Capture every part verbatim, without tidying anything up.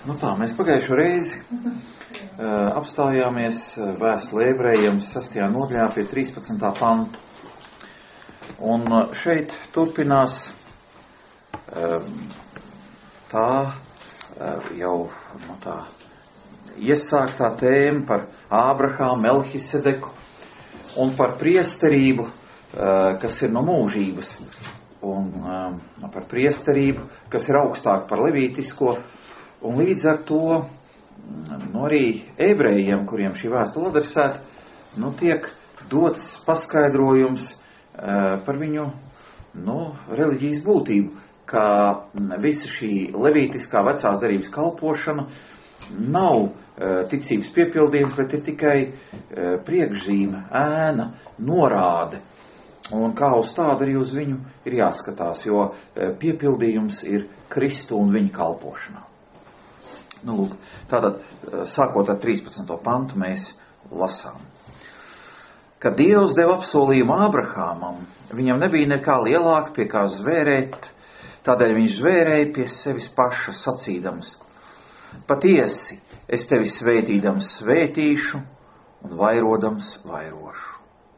Nu tā, mēs pagājušo reizi uh, apstājāmies vēstulē Ebrejiem sastajā nodaļā pie trīspadsmitā pantu. Un uh, šeit turpinās uh, tā uh, jau nu, tā iesāktā tēma par Ābrahāmu, Melhisedeku un par priesterību, uh, kas ir no mūžības, un uh, par priesterību, kas ir augstāk par levītisko. Un līdz ar to nu, arī ebrejiem, kuriem šī vēstule adresēta, nu, tiek dots paskaidrojums uh, par viņu nu, reliģijas būtību, ka visa šī levītiskā vecās derības kalpošana nav uh, ticības piepildījums, bet ir tikai uh, priekšzīme, ēna, norāde. Un kā uz tādu arī uz viņu ir jāskatās, jo uh, piepildījums ir Kristu un viņa kalpošanā. Nu, lūk, tātad, sākot ar trīspadsmito pantu, mēs lasām. Kad Dievs deva apsolījumu Ābrahāmam, viņam nebija nekā lielāka pie kā zvērēt, tādēļ viņš zvērēja pie sevis paša sacīdams. Patiesi, es tevi svētīdams svētīšu un vairodams vairošu.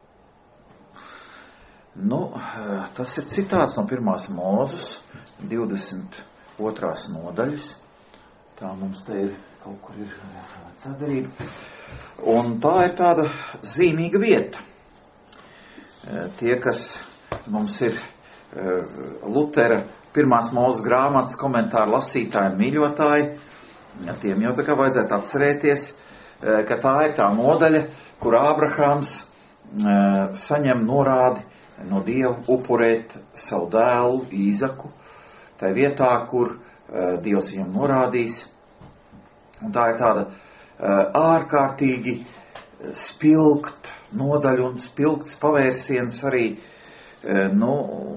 Nu, tas ir citāts no pirmās Mūzes, divdesmit otrās nodaļas. Tā mums te ir, kaut kur ir sadarība. Un tā ir tāda zīmīga vieta. Tie, kas mums ir Lutera pirmās Mūzes grāmatas komentāru lasītāji un mīļotāji, tiem jau tā kā vajadzētu atcerēties, ka tā ir tā nodaļa, kur Ābrahāms saņem norādi no Dieva upurēt savu dēlu Īzaku, tai vietā, kur Dievs viņam norādīs. Un tā ir tāda ārkārtīgi spilgt nodaļa un spilgts pavērsiens arī nu,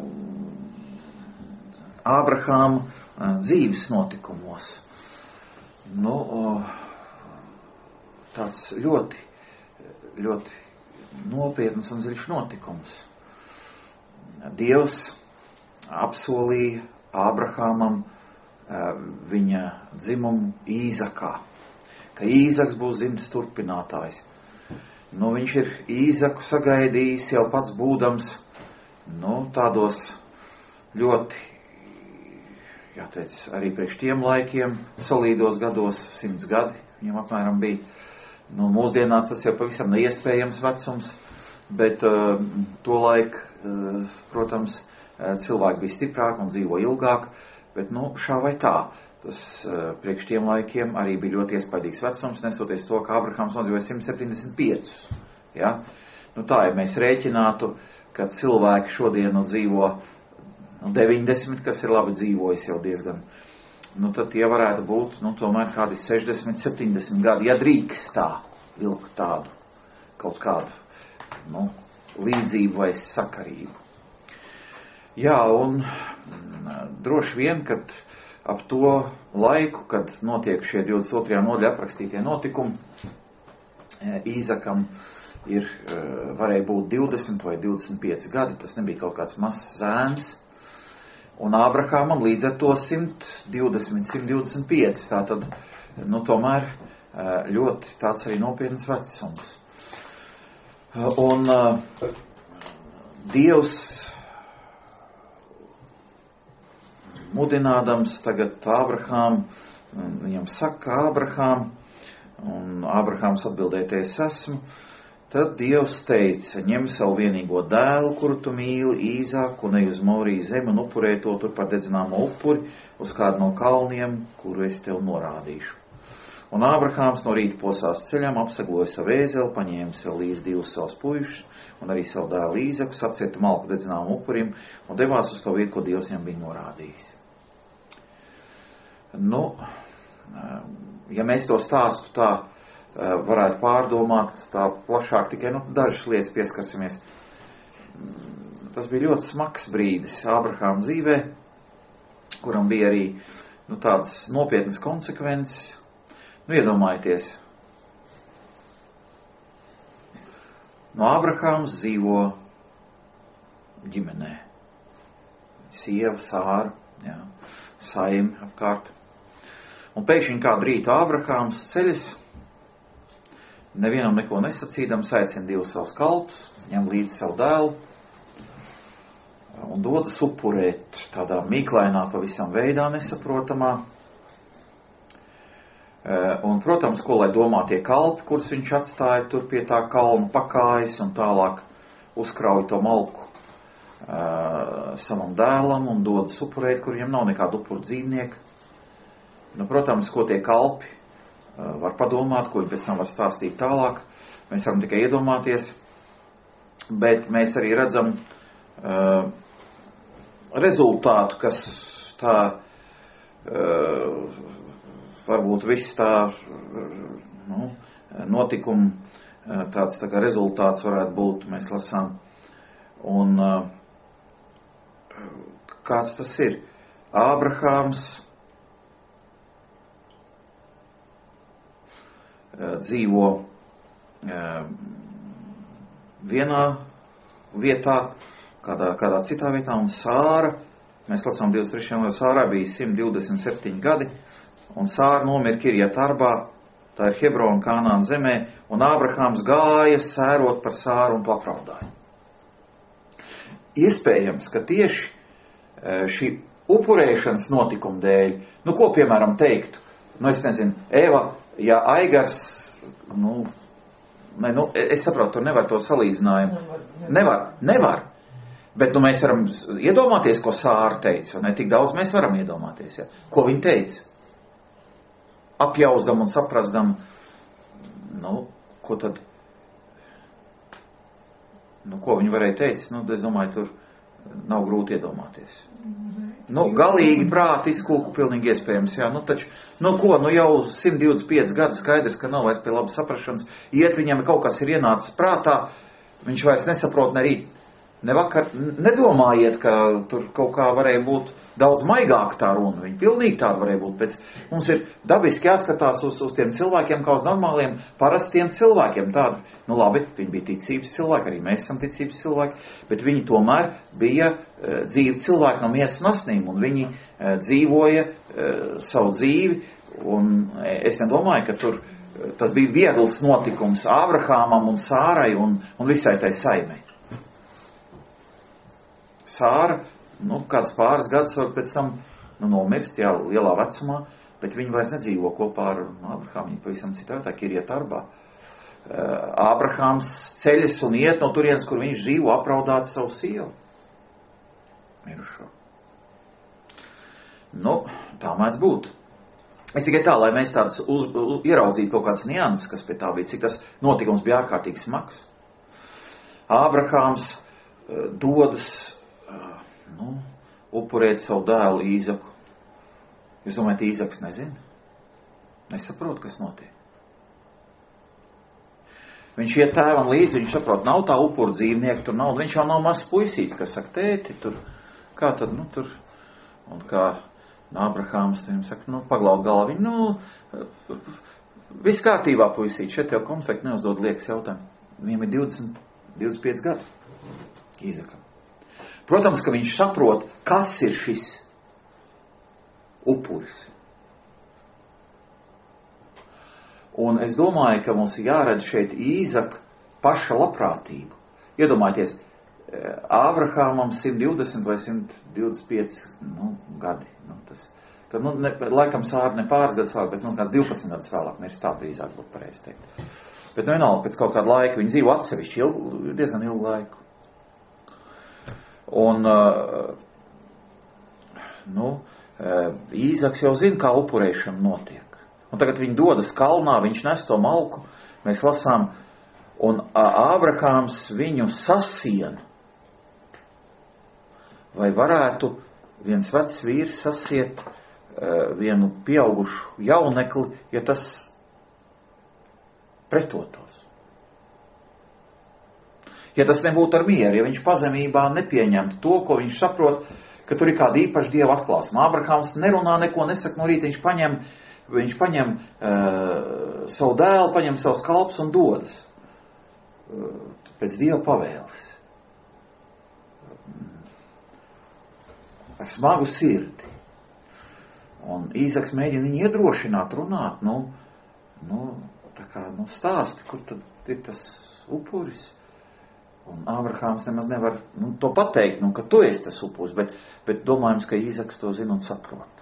Ābrahāma dzīves notikumos. Nu, tāds ļoti, ļoti nopietns un dziļš notikums. Dievs apsolīja Ābrahāmam viņa dzimumu Īzakā, ka Īzaks būs dzimtas turpinātājs. Nu, viņš ir Īzaku sagaidījis jau pats būdams, nu, tādos ļoti, jāteic, arī priekš tiem laikiem, solīdos gados, simts gadi, viņam apmēram bija. Nu, mūsdienās tas jau pavisam neiespējams vecums, bet uh, to laiku, uh, protams, cilvēki bija stiprāki un dzīvo ilgāk. Bet, nu, šā vai tā, tas uh, priekš tiem laikiem arī bija ļoti iespaidīgs vecums, nesoties to, ka Ābrahāms nodzīvoja simt septiņdesmit piecus. Ja? Nu, tā, ja mēs rēķinātu, ka cilvēki šodien nu, dzīvo nu, deviņdesmit, kas ir labi dzīvojis jau diezgan, nu, tad tie varētu būt, nu, tomēr kādi sešdesmit, septiņdesmit gadi, ja drīkst tā vilkt tādu, kaut kādu, nu, līdzību vai sakarību. Jā, un droši vien, kad ap to laiku, kad notiek šie divdesmit otrajā nodaļā aprakstītie notikumi, Īzakam ir, varēja būt divdesmit vai divdesmit pieci gadi, tas nebija kaut kāds mazs zēns, un Ābrahāmam līdz ar to simt divdesmit, simt divdesmit pieci, tātad, nu, tomēr ļoti tāds arī nopietns vecums. Un Dievs mudinādams tagad Ābrahām, viņam saka Ābrahām, un Ābrahāms atbildēja, es esmu, tad Dievs teica, ņem savu vienīgo dēlu, kuru tu mīli, Īzaku, un ej uz Moriju zemi un upurē to tur par dedzināmo upuri uz kādu no kalniem, kuru es tev norādīšu. Un Ābrahāms no rīta posās ceļam, apsegloja savu ēzeli, paņēma sev līdz divus savus puišus, un arī savu dēlu Īzaku, sacieta malku dedzināmu upurim, un devās uz to vietu, ko Dievs viņam bija norādījis. Nu, ja mēs to stāstu tā varētu pārdomāt, tā plašāk tikai nu, dažas lietas pieskarsimies. Tas bija ļoti smags brīdis Ābrahāma dzīvē, kuram bija arī nu, tādas nopietnas konsekvences. Nu, iedomājieties, no Ābrahāms dzīvo ģimenē. Sieva, Sāra, jā, saimi apkārt. Un pēkšņi kādu rītu Ābrahāms ceļas, nevienam neko nesacīdams, aicina divus savus kalpus, ņem līdzi savu dēlu un dodas upurēt tādā mīklainā pavisam veidā nesaprotamā. Un, protams, ko lai domā tie kalpi, kurus viņš atstāja tur pie tā kalna pakājas un tālāk uzkrauj to malku uh, savam dēlam un dodas upurēt, kur viņam nav nekāda upuru dzīvnieka. Nu, protams, ko tie kalpi uh, var padomāt, ko viņi pēc tam var stāstīt tālāk. Mēs varam tikai iedomāties, bet mēs arī redzam uh, rezultātu, kas tā uh, varbūt viss tā nu, notikuma tāds tā kā rezultāts varētu būt, mēs lasām. Un kāds tas ir? Ābrahāms dzīvo vienā vietā, kādā, kādā citā vietā, un Sāra, mēs lasām divdesmit trešajā Sārā bija simt divdesmit septiņi gadi, un Sāra nomira Kirjat Arbā, tā ir Hebrona Kanāna zemē, un Ābrahāms gāja sērot par Sāru un to apraudāja. Iespējams, ka tieši šī upurēšanas notikuma dēļ, nu ko piemēram teiktu, nu es nezinu, Eva, ja Aigars, nu, ne, nu es saprotu, tur nevar to salīdzinājumu. Nevar, nevar. Bet nu mēs varam iedomāties, ko Sāra teica, ne tik daudz mēs varam iedomāties, ja? Ko viņa teica. Apjauzdam un saprasdam, nu, ko tad, nu, ko viņi varēja teikt, nu, es domāju, tur nav grūti iedomāties. Nu, galīgi prāti izkūku pilnīgi iespējams, jā, nu, taču, nu, ko, nu, jau simt divdesmit pieci gadi skaidrs, ka nav vairs pie labas saprašanas, iet viņam kaut kas ir ienācis prātā, viņš vairs nesaprot ne rīt, ne vakar, nedomājiet, ka tur kaut kā varēja būt daudz maigāk tā runa, viņa pilnīgi tāda varēja būt, bet mums ir dabiski jāskatās uz, uz tiem cilvēkiem kā uz normāliem, parastiem cilvēkiem, tādi, nu labi, viņi bija ticības cilvēki, arī mēs esam ticības cilvēki, bet viņi tomēr bija uh, dzīvi cilvēki no miesas un asnīm, un viņi uh, dzīvoja uh, savu dzīvi, un es nedomāju, ka tur uh, tas bija viegls notikums Ābrahāmam un Sārai un, un visai tai saimei. Sāra, nu, kāds pāris gadus var pēc tam nu, nomirst, jā, lielā vecumā, bet viņi vairs nedzīvo kopā ar Ābrahāmu, viņi pavisam citā, tā Kirjat Arbā. Ābrahāms ceļas un iet no turienes, kur viņš dzīvo, apraudāt savu sievu. Mirušo. Nu, tā mēdz būt. Es tikai tā, lai mēs tāds uz, uz, ieraudzītu kaut kāds nianses, kas pie tā bija, cik tas notikums bija ārkārtīgi smags. Ābrahāms uh, dodas nu, upurēt savu dēlu Īzaku. Jūs domājat, Īzaks nezina? Nesaprot, kas notiek. Viņš iet tēvam līdzi, viņš saprot, nav tā upuru dzīvnieka, tur nav, viņš jau nav mazs puisīts, kas saka, tēti, tur, kā tad, nu, tur, un kā Ābrahāms, viņam saka, nu, paglaud galā, viņi, nu, viss kārtībā, puisīt, šeit jau konfekti neuzdod liekas jautājumu. Viņam ir divdesmit, divdesmit pieci gadi Īzakam. Protams, ka viņš saprot, kas ir šis upuris. Un es domāju, ka mums jāredz šeit Īzaka paša labprātību. Iedomājieties, Ābrahāmam simt divdesmit vai simt divdesmit pieci nu, gadi. Nu, tas, tad, nu, ne, laikam Sāra ne pāris gadus vēlāk, bet nu, kāds divpadsmit gadus vēlāk, mirst tā drīzāk būtu pareizi teikt. Bet nu vienalga, pēc kaut kāda laika viņi dzīvo atsevišķi ilgu, diezgan ilgu laiku. Un, nu, Īzaks jau zina, kā upurēšana notiek. Un tagad viņi dodas kalnā, viņš nes to malku, mēs lasām, un Ābrahāms viņu sasien. Vai varētu viens vecs vīrs sasiet vienu pieaugušu jaunekli, ja tas pretotos? Ja tas nebūtu ar mieru, ja viņš pazemībā nepieņemtu to, ko viņš saprot, ka tur ir kāda īpaša dieva atklāsma. Ābrahāms nerunā neko, nesaka no rīta, viņš paņem, viņš paņem uh, savu dēlu, paņem savus kalpus un dodas uh, pēc dieva pavēles. Ar smagu sirdi. Un Īzaks mēģina viņu iedrošināt, runāt, nu, nu, tā kā, nu, stāsti, kur tad ir tas upuris. Un Ābrahāms nemaz nevar nu, to pateikt, nu, ka tu esi tas upuris, bet, bet domājams, ka Īzaks to zina un saprot.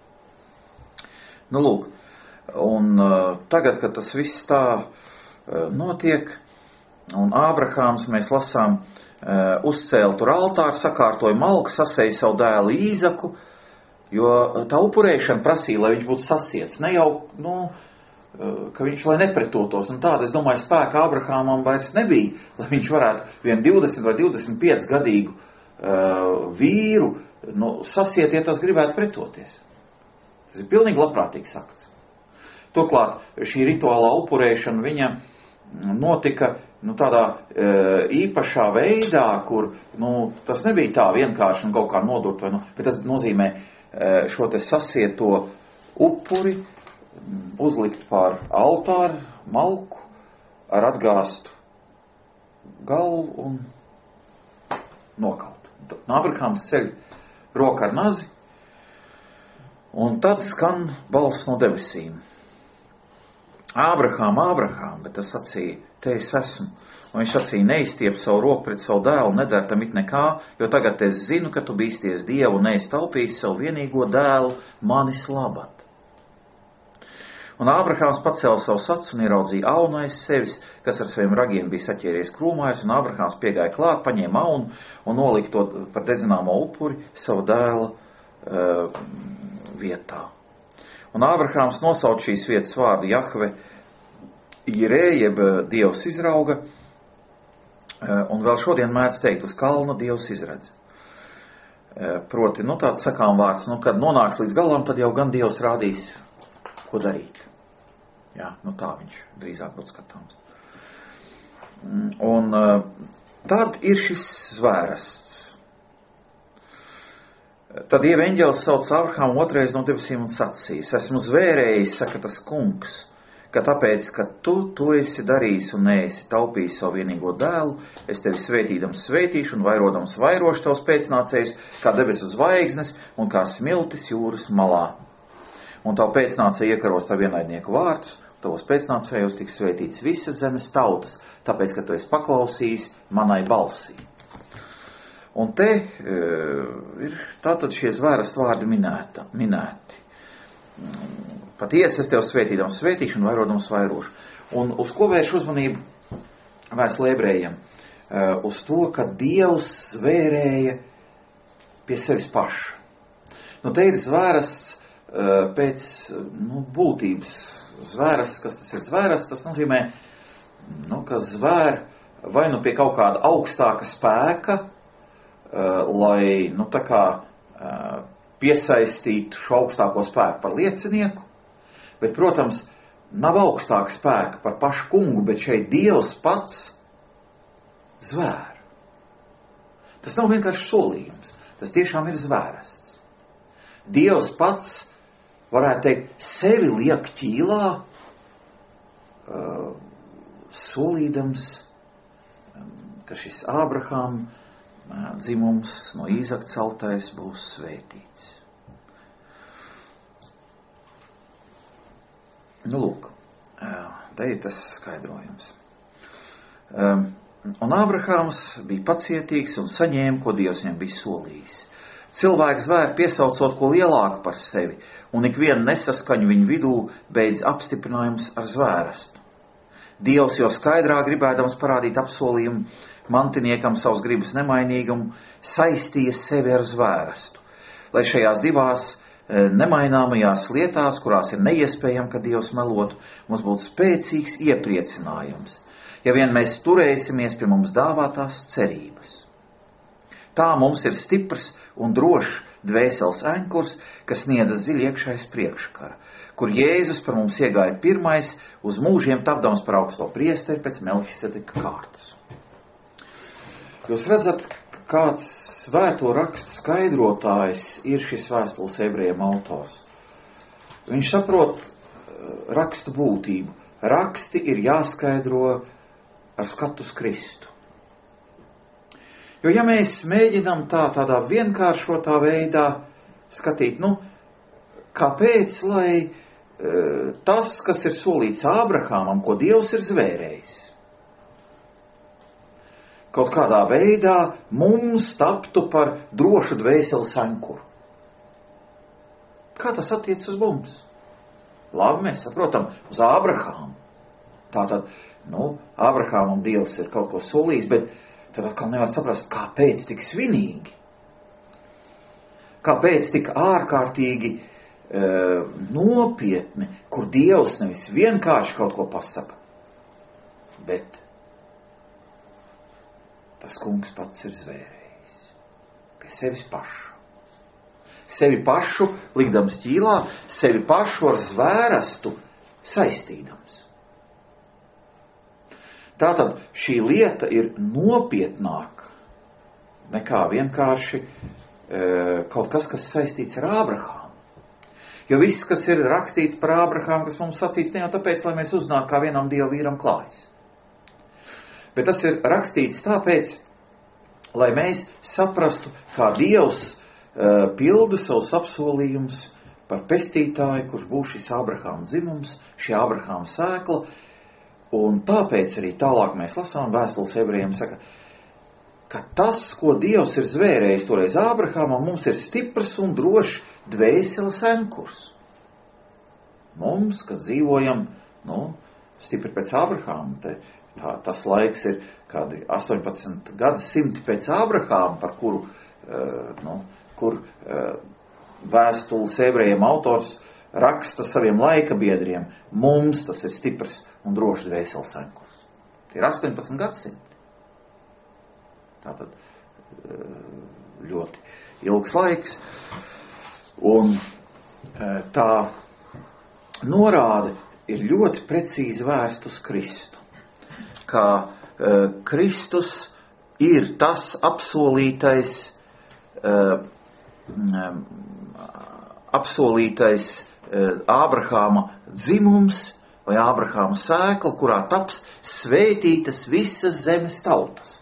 Nu, lūk, un uh, tagad, kad tas viss tā uh, notiek, un Ābrahāms, mēs lasām, uh, uzcēla tur altāru, sakārtoja malku, sasēja savu dēlu Īzaku, jo tā upurēšana prasīja, lai viņš būtu sasiets. Ne jau, nu, ka viņš lai nepretotos. Un tāda, es domāju, spēka Ābrahāmam vairs nebija, lai viņš varētu vien divdesmit vai divdesmit pieci gadīgu uh, vīru nu, sasiet, ja tas gribētu pretoties. Tas ir pilnīgi labprātīgs akts. Turklāt šī rituālā upurēšana viņa notika nu, tādā uh, īpašā veidā, kur nu, tas nebija tā vienkārši un kaut kā nodurt, vai, nu, bet tas nozīmē šo te sasieto upuri uzlikt pār altāru, malku, ar atgāstu galvu un nokaut. Ābrahāms ceļ roku ar nazi, un tad skan balss no debesīm. Ābrahām, Ābrahām, bet tas sacīja, te es esmu. Un viņš sacīja, neizstiep savu roku pret savu dēlu, nedara tam it nekā, jo tagad es zinu, ka tu bīsties Dievu un neesi taupījis savu vienīgo dēlu manis labad. Un Ābrahāms pacēla savu acu un ieraudzīja aunu aiz sevis, kas ar saviem ragiem bija saķēries krūmājus, un Ābrahāms piegāja klāt, paņēma aunu un nolika to par dedzināmo upuri savu dēla uh, vietā. Un Ābrahāms nosauc šīs vietas vārdu Jahve Jirē, jeb Dievs izrauga, un vēl šodien mēdz teikt, uz kalna Dievs izredz. Proti, nu tāds sakām vārds, nu kad nonāks līdz galam, tad jau gan Dievs rādīs, ko darīt. Jā, nu tā viņš drīzāk būtu skatāms. Un tad ir šis zvērests. Tad Dieva eņģelis sauc Ābrahāmu otrais no debesīm un sacīs, esmu zvērējis, saka tas kungs, ka tāpēc, ka tu to esi darījis un neesi taupījis savu vienīgo dēlu, es tevi svētīdams svētīšu un vairodams vairošu tavs pēcnācējus, kā debesu zvaigznes un kā smiltis jūras malā. Un tavu pēcnācēju iekaros tavu ienaidnieku vārtus, tavos pēcnācējos tiks svētīts visas zemes tautas, tāpēc, ka tu esi paklausījis manai balsī. Un te e, ir tātad šie zvērast vārdi minēta, minēti. Patiesi es tev svētīdams svētīšu un vairodams vairošu. Un uz ko vērš uzmanību vēstulē ebrejiem? Uh, uz to, ka Dievs zvērēja pie sevis paša. Nu, te ir zvērasts uh, pēc nu, būtības. Zvērasts, kas tas ir zvērasts, tas nozīmē, nu, ka zvēr vai nu pie kaut kāda augstāka spēka, uh, lai, nu, tā kā uh, piesaistītu šo augstāko spēku par liecinieku. Bet, protams, nav augstāka spēka par pašu kungu, bet šeit Dievs pats zvēr. Tas nav vienkārši solījums, tas tiešām ir zvērests. Dievs pats, varētu teikt, sevi liek ķīlā, uh, solīdams, um, ka šis Ābrahām uh, dzimums no Īzaka celtais būs svētīts. Nu, lūk, te ir tas skaidrojums. Un Ābrahāms bija pacietīgs un saņēma, ko Dievs viņam bija solījis. Cilvēks zvēr piesaucot ko lielāku par sevi, un ikvienu nesaskaņu viņu vidū beidz apstiprinājums ar zvērestu. Dievs jau skaidrā gribēdams parādīt apsolījumu mantiniekam savas gribas nemainīgumu, saistīja sevi ar zvērestu, lai šajās divās nemaināmajās lietās, kurās ir neiespējami, ka Dievs melotu, mums būtu spēcīgs iepriecinājums, ja vien mēs turēsimies pie mums dāvātās cerības. Tā mums ir stiprs un drošs dvēseles ankurs, kas sniedzas dziļi iekšais priekškara, kur Jēzus par mums iegāja pirmais, uz mūžiem tapdams par augsto priesteri pēc Melhisedeka kārtas. Jūs redzat, kāds svēto rakstu skaidrotājs ir šis vēstules ebrejiem autors. Viņš saprot rakstu būtību. Raksti ir jāskaidro ar skatu uz Kristu. Jo ja mēs mēģinām tā tādā vienkāršotā veidā skatīt, nu, kāpēc, lai uh, tas, kas ir solīts Ābrahamam, ko Dievs ir zvērējis, kaut kādā veidā mums taptu par drošu dvēseles ankuru. Kā tas attiec uz mums? Labi, mēs saprotam, uz Ābrahamu. Tātad, nu, Ābrahamam Dievs ir kaut ko solījis, bet tad atkal nevar saprast, kāpēc tik svinīgi. Kāpēc tik ārkārtīgi e, nopietni, kur Dievs nevis vienkārši kaut ko pasaka, bet tas kungs pats ir zvērējis pie sevis pašu. Sevi pašu likdams ķīlā, sevi pašu ar zvērestu saistīdams. Tātad šī lieta ir nopietnāka nekā vienkārši e, kaut kas, kas saistīts ar Ābrahāmu. Jo viss, kas ir rakstīts par Ābrahāmu, kas mums sacīts, ne jau tāpēc, lai mēs uzzinātu, kā vienam Dieva vīram klājas. Bet tas ir rakstīts tāpēc, lai mēs saprastu, kā Dievs uh, pilda savus apsolījumus par pestītāju, kurš būs šis Ābrahāma dzimums, šī Ābrahāma sēkla, un tāpēc arī tālāk mēs lasām vēstules ebrejiem saka, ka tas, ko Dievs ir zvērējis toreiz Ābrahāmam, mums ir stiprs un drošs dvēseles ankurs. Mums, kas dzīvojam, nu, stipri pēc Ābrahāma, te, tā, tas laiks ir kādi astoņpadsmit gadsimti pēc Ābrahāma, par kuru, uh, nu, kur uh, vēstules ebrejiem autors raksta saviem laika biedriem, mums tas ir stiprs un drošs dvēseles ankurs. Tie ir astoņpadsmit gadsimti. Tātad ļoti ilgs laiks. Un tā norāde ir ļoti precīzi vērst uz Kristu. Kā Kristus ir tas apsolītais, apsolītais Ābrahāma dzimums vai Ābrahāma sēkla, kurā taps svētītas visas zemes tautas.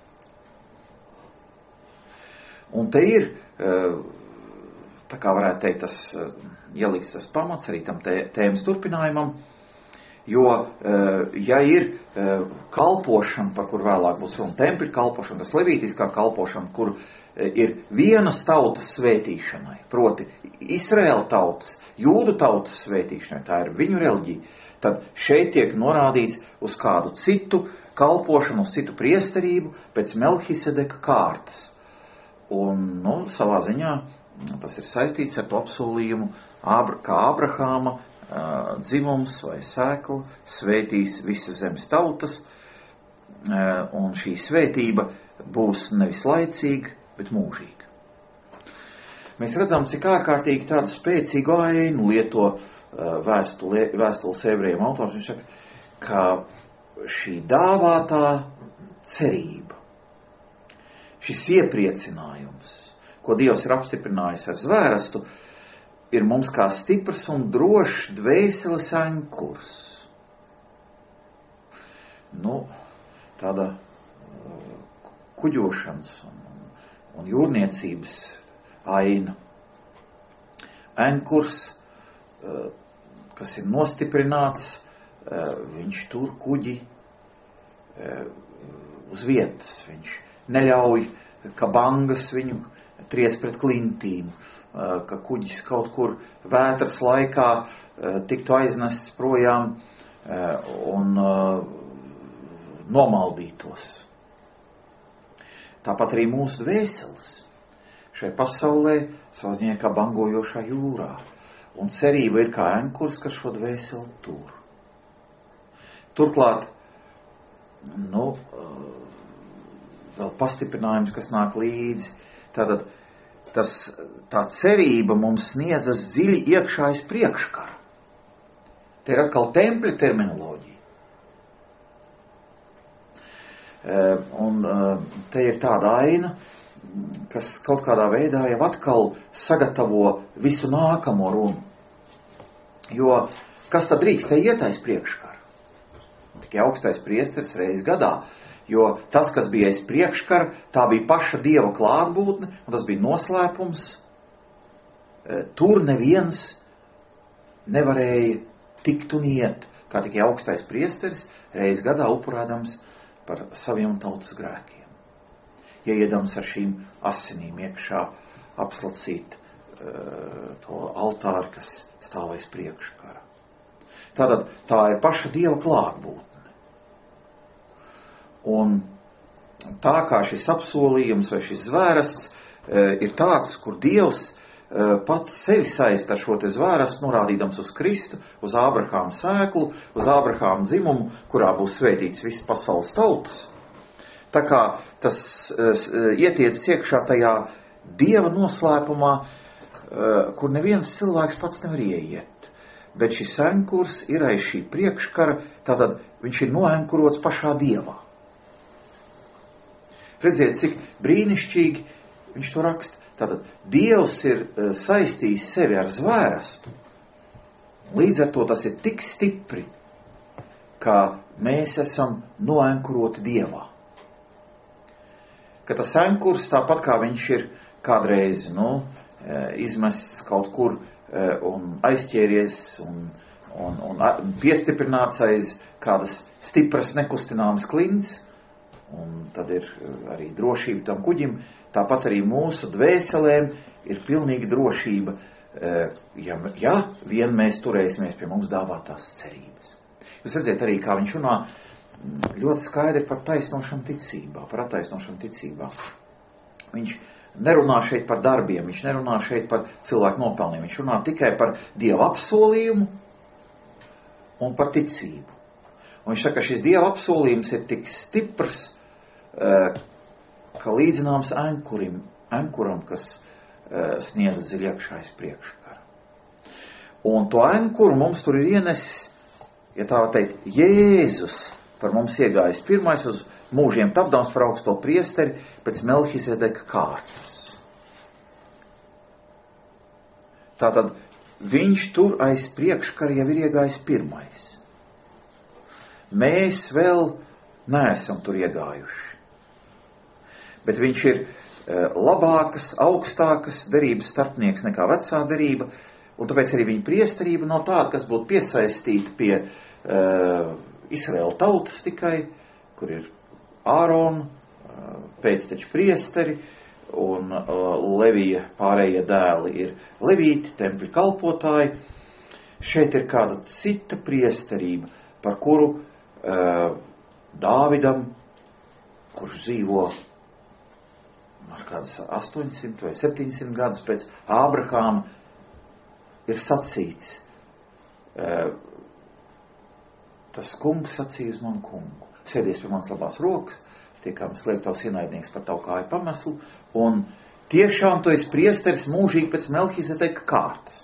Un te ir, tā kā varētu teikt, tas ieliks tas pamats arī tam tēmas turpinājumam, jo, ja ir kalpošana, par kur vēlāk būs runa tempļa kalpošana, tas levītiskā kalpošana, kur ir vienas tautas svētīšanai, proti Izraēla tautas, Jūdu tautas svētīšanai, tā ir viņu reliģija, tad šeit tiek norādīts uz kādu citu kalpošanu, uz citu priesterību pēc Melhisedeka kārtas. Un, nu, savā ziņā tas ir saistīts ar to apsolījumu, kā Ābrahāma dzimums vai sēkla svētīs visas zemes tautas, un šī svētība būs nevis laicīga, bet mūžīga. Mēs redzam, cik ārkārtīgi tādu spēcīgu ainu lieto vēstuli, vēstules ebrejiem autors. Viņš saka, ka šī dāvātā cerība, šis iepriecinājums, ko Dievs ir apstiprinājis ar zvērestu, ir mums kā stiprs un drošs dvēseles ankurs. Nu, tāda kuģošanas un, un jūrniecības aina. Ankurs, kas ir nostiprināts, viņš tur kuģi uz vietas, viņš neļauj, ka bangas viņu tries pret klintīm, ka kuģis kaut kur vētras laikā tiktu aiznests projām un nomaldītos. Tāpat arī mūsu dvēseles šai pasaulē savā ziņā kā bangojošā jūrā. Un cerība ir kā ankurs, kas šo dvēseli tur. Turklāt, nu, vēl pastiprinājums, kas nāk līdzi. Tātad tas, tā cerība mums sniedzas dziļi iekšā aiz priekškara. Te ir atkal tempļa terminoloģija. Un te ir tāda aina, kas kaut kādā veidā jau atkal sagatavo visu nākamo runu. Jo kas tad drīkst te iet aiz priekškara? Tikai augstais priesteris reiz gadā. Jo tas, kas bija aiz priekškara, tā bija paša Dieva klātbūtne, un tas bija noslēpums. Tur neviens nevarēja tikt un iet, kā tikai augstais priesteris reiz gadā upurēdams par saviem tautas grēkiem. Ieiedams ar šīm asinīm iekšā apslacīt uh, to altāri, kas stāvēs priekškara. Tātad tā ir paša Dieva klātbūtne. Un tā kā šis apsolījums vai šis zvērests uh, ir tāds, kur Dievs pats sevi saist ar šo te zvērestu, norādīdams uz Kristu, uz Ābrahāma sēklu, uz Ābrahāma dzimumu, kurā būs svētīts viss pasaules tautas. Tā kā tas uh, ietiec iekšā tajā Dieva noslēpumā, uh, kur neviens cilvēks pats nevar ieiet. Bet šis ankurs ir aiz šī priekškara, tātad viņš ir noankurots pašā Dievā. Redziet, cik brīnišķīgi viņš to raksta. Tātad Dievs ir saistījis sevi ar zvērestu. Līdz ar to tas ir tik stipri, kā mēs esam noankuroti Dievā. Ka tas ankurs, tāpat kā viņš ir kādreiz nu, izmests kaut kur un aizķēries un, un, un piestiprināts aiz kādas stipras nekustināmas klints, un tad ir arī drošība tam kuģim. Tāpat arī mūsu dvēselēm ir pilnīga drošība, ja, ja vien mēs turēsimies pie mums dāvātās cerības. Jūs redzēt arī, kā viņš runā ļoti skaidri par taisnošanu ticībā, par attaisnošanu ticībā. Viņš nerunā šeit par darbiem, viņš nerunā šeit par cilvēku nopelniem, viņš runā tikai par Dieva apsolījumu un par ticību. Un viņš saka, ka šis Dieva apsolījums ir tik stiprs, ka līdzināms ankurim, ankuram, kas uh, sniedz dziļi iekšā aiz priekškara. Un to ankuru mums tur ir ienesis, ja tā var teikt, Jēzus par mums iegājis pirmais uz mūžiem tapdams par augsto priesteri pēc Melhizedeka kārtas. Tātad viņš tur aiz priekškara jau ir iegājis pirmais. Mēs vēl neesam tur iegājuši. Bet viņš ir labākas, augstākas derības starpnieks nekā vecā derība, un tāpēc arī viņa priesterība nav tāda, kas būtu piesaistīta pie uh, Izraēla tautas tikai, kur ir Ārona, uh, pēcteči priesteri, un uh, Levija pārējie dēli ir levīti, tempļa kalpotāji. Šeit ir kāda cita priesterība, par kuru uh, Dāvidam, kurš dzīvo ar kādas astoņsimt vai septiņsimt gadus pēc Ābrahāma, ir sacīts, tas kungs sacīs man kungu, sēdies pie manas labās rokas, tiekam slēgt tavs ienaidnieks par tavu kāju pameslu, un tiešām tu esi priesteris mūžīgi pēc Melhizedeka kārtas.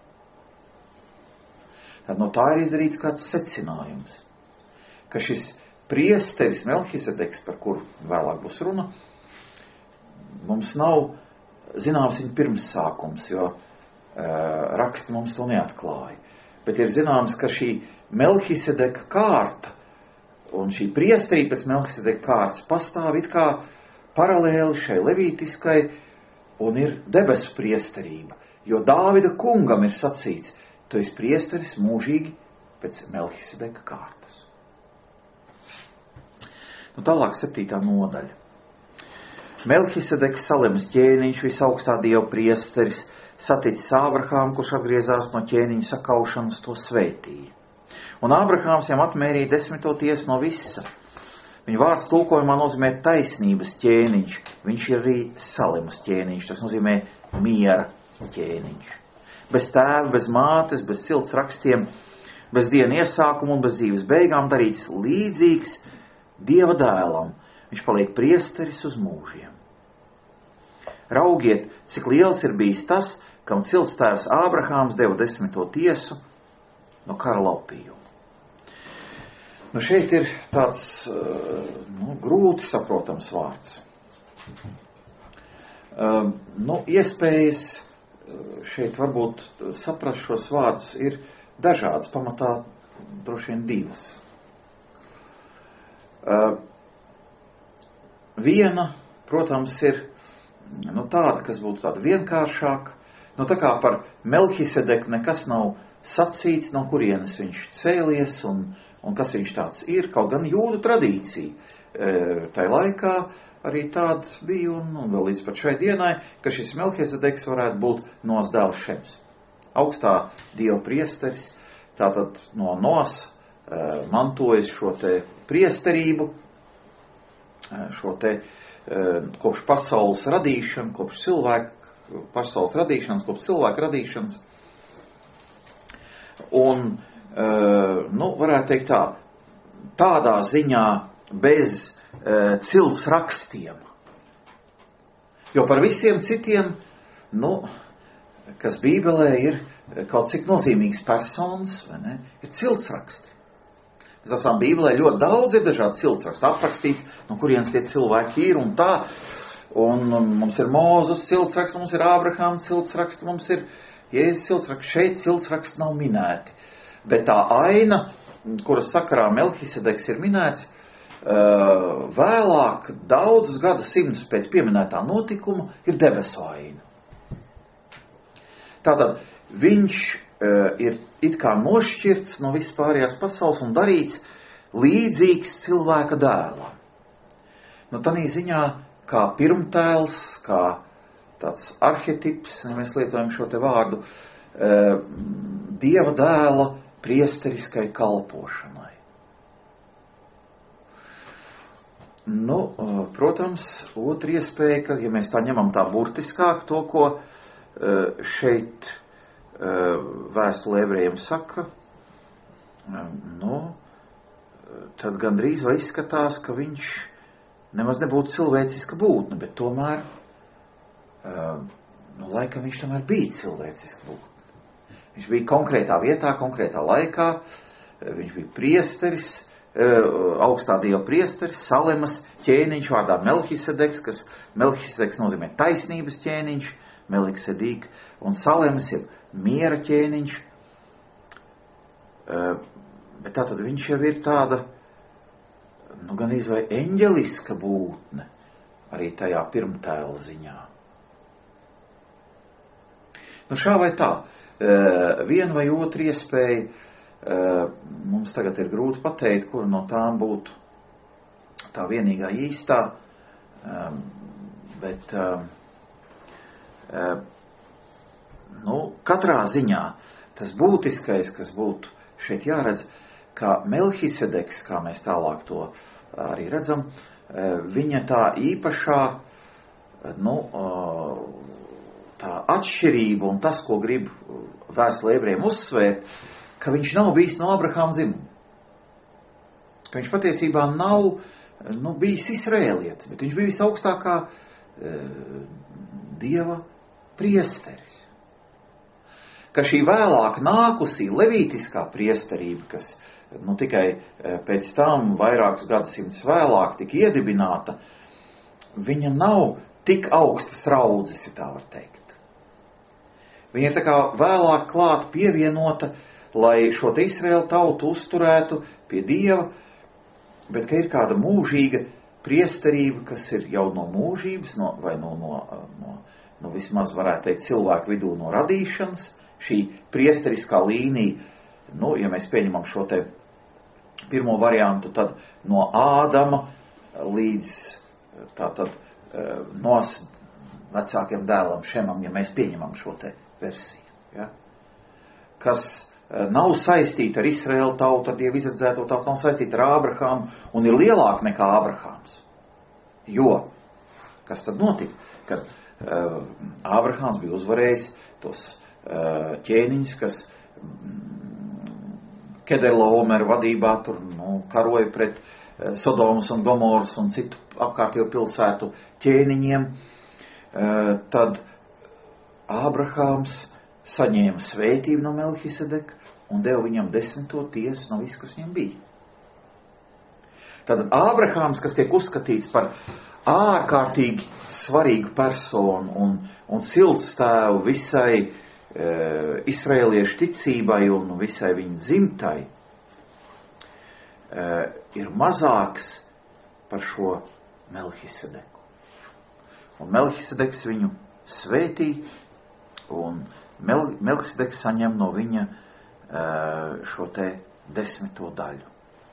Tad no tā ir izdarīts kāds secinājums, ka šis priesteris Melhizedeks, par kuru vēlāk būs runa, mums nav zināms viņa pirmsākums, jo uh, raksti mums to neatklāja. Bet ir zināms, ka šī Melhizedeka kārta un šī priesterība pēc Melhizedeka kārtas pastāv it kā paralēli šai levītiskai un ir debesu priesterība. Jo Dāvida kungam ir sacīts, tu esi priesteris mūžīgi pēc Melhizedeka kārtas. Nu, tālāk septītā nodaļa. Melhizedeks Salemas ķēniņš, visaugstā Dieva priesteris, saticis Ābrahāmu, kurš atgriezās no ķēniņa sakaušanas, to svētīja. Un Ābrahāms jām atmērīja desmito tiesu no visa. Viņa vārds tulkojumā nozīmē taisnības ķēniņš, viņš ir arī Salemas ķēniņš, tas nozīmē miera ķēniņš. Bez tēva, bez mātes, bez silts rakstiem, bez dienu iesākuma un bez dzīves beigām darīts līdzīgs Dieva dēlam. Viņš paliek priesteris uz mūžiem. Raugiet, cik liels ir bijis tas, kam ciltstēvs Ābrahāms deva desmito tiesu no kara laupījuma. Nu, šeit ir tāds nu, grūti saprotams vārds. Nu, iespējas šeit varbūt saprast šos vārdus ir dažādas, pamatā droši vien divas. Viena, protams, ir nu, tāda, kas būtu tāda vienkāršāka. Nu, tā kā par Melhisedeku nekas nav sacīts, no kurienes viņš cēlies un, un kas viņš tāds ir, kaut gan jūdu tradīcija. E, tai laikā arī tāda bija un, un vēl līdz pat šai dienai, ka šis Melhizedeks varētu būt Noas dēls Šems. Augstā dieva priesteris, tātad no Noas e, mantojas šo te priesterību, e, šo te e, kopš pasaules radīšana, kopš cilvēku, pasaules radīšanas, kopš cilvēku radīšanas. Un, e, nu, varētu teikt tā, tādā ziņā bez e, cilts rakstiem. Jo par visiem citiem, nu, kas Bībelē ir kaut cik nozīmīgs personas, vai ne, ir cilts raksti. Mēs esam Bībelē ļoti daudz ir dažādi cilts raksti aprakstīts, no kurienes tie cilvēki ir un tā. Un mums ir Mūzus cilts raksts, mums ir Ābrahāma cilts raksts, mums ir Jēzus cilts raksts. Šeit cilts raksts nav minēti. Bet tā aina, kuras sakarā Melhizedeks ir minēts, vēlāk, daudzus gadu simtus pēc pieminētā notikuma, ir debesu aina. Tātad viņš ir it kā nošķirts no vispārējās pasaules un darīts līdzīgs cilvēka dēlam. Nu, tādā ziņā, kā pirmtēls, kā tāds arhetips, ja mēs lietojam šo te vārdu, Dieva dēla priesteriskai kalpošanai. Nu, protams, otra iespēja, ka, ja mēs tā ņemam tā burtiskāk to, ko šeit vēstule ebrejiem saka, nu, tad gandrīz vai izskatās, ka viņš nemaz nebūtu cilvēciska būtne, bet tomēr, nu, laikam viņš tomēr bija cilvēciska būtne. Viņš bija konkrētā vietā, konkrētā laikā, viņš bija priesteris, augstā dieva priesteris, Salemas ķēniņš vārdā Melhizedeks, kas Melhizedeks nozīmē taisnības ķēniņš, Melhizedek, un Salemas ir miera ķēniņš. Bet tātad viņš jau ir tāda, nu, gan izvai eņģeliska būtne, arī tajā pirmtēla ziņā. Nu, šā vai tā, viena vai otra iespēja, mums tagad ir grūti pateikt, kur no tām būtu tā vienīgā īstā, bet, nu, katrā ziņā tas būtiskais, kas būtu šeit jāredz, kā Melhizedeks, kā mēs tālāk to arī redzam, viņa tā īpašā, nu, tā atšķirība un tas, ko grib vēstule ebrejiem uzsvērt, ka viņš nav bijis no Abrahāma dzimuma. Ka viņš patiesībā nav, nu, bijis Izraēlietis, bet viņš bija visaugstākā e, dieva priesteris. Ka šī vēlāk nākusī levītiskā priesterība, kas, nu, tikai pēc tam vairākus gadsimtus vēlāk tika iedibināta, viņa nav tik augstas raudzes, ja tā var teikt. Viņa ir tā kā vēlāk klāt pievienota, lai šo te Izraēlu tautu uzturētu pie Dieva, bet ka ir kāda mūžīga priesterība, kas ir jau no mūžības, no, vai no, no, no, no vismaz varētu teikt cilvēku vidū no radīšanas, šī priesteriskā līnija, nu, ja mēs pieņemam šo te pirmo variantu, tad no Ādama līdz tātad Noas vecākiem dēlam Šemam, ja mēs pieņemam šo te versiju, ja? Kas nav saistīta ar Izraēlu tautu, ar Dievu izredzēto tautu, nav saistīta ar Ābrahāmu un ir lielāka nekā Ābrahāms. Jo, kas tad notika? Kad uh, Ābrahāms bija uzvarējis tos uh, ķēniņus, kas mm, Kederlaomeru vadībā tur, nu, karoja pret uh, Sodomas un Gomoras un citu apkārtējo pilsētu ķēniņiem, uh, tad Ābrahāms saņēma svētību no Melhizedeka un deva viņam desmito tiesu no viss, kas viņam bija. Tātad Ābrahāms, kas tiek uzskatīts par ārkārtīgi svarīgu personu un, un ciltstēvu visai e, izraēliešu ticībai un visai viņu dzimtai, e, ir mazāks par šo Melhizedeku. Un Melhizedeks viņu svētī, un Mel, Melhizedeks saņem no viņa šo te desmito daļu.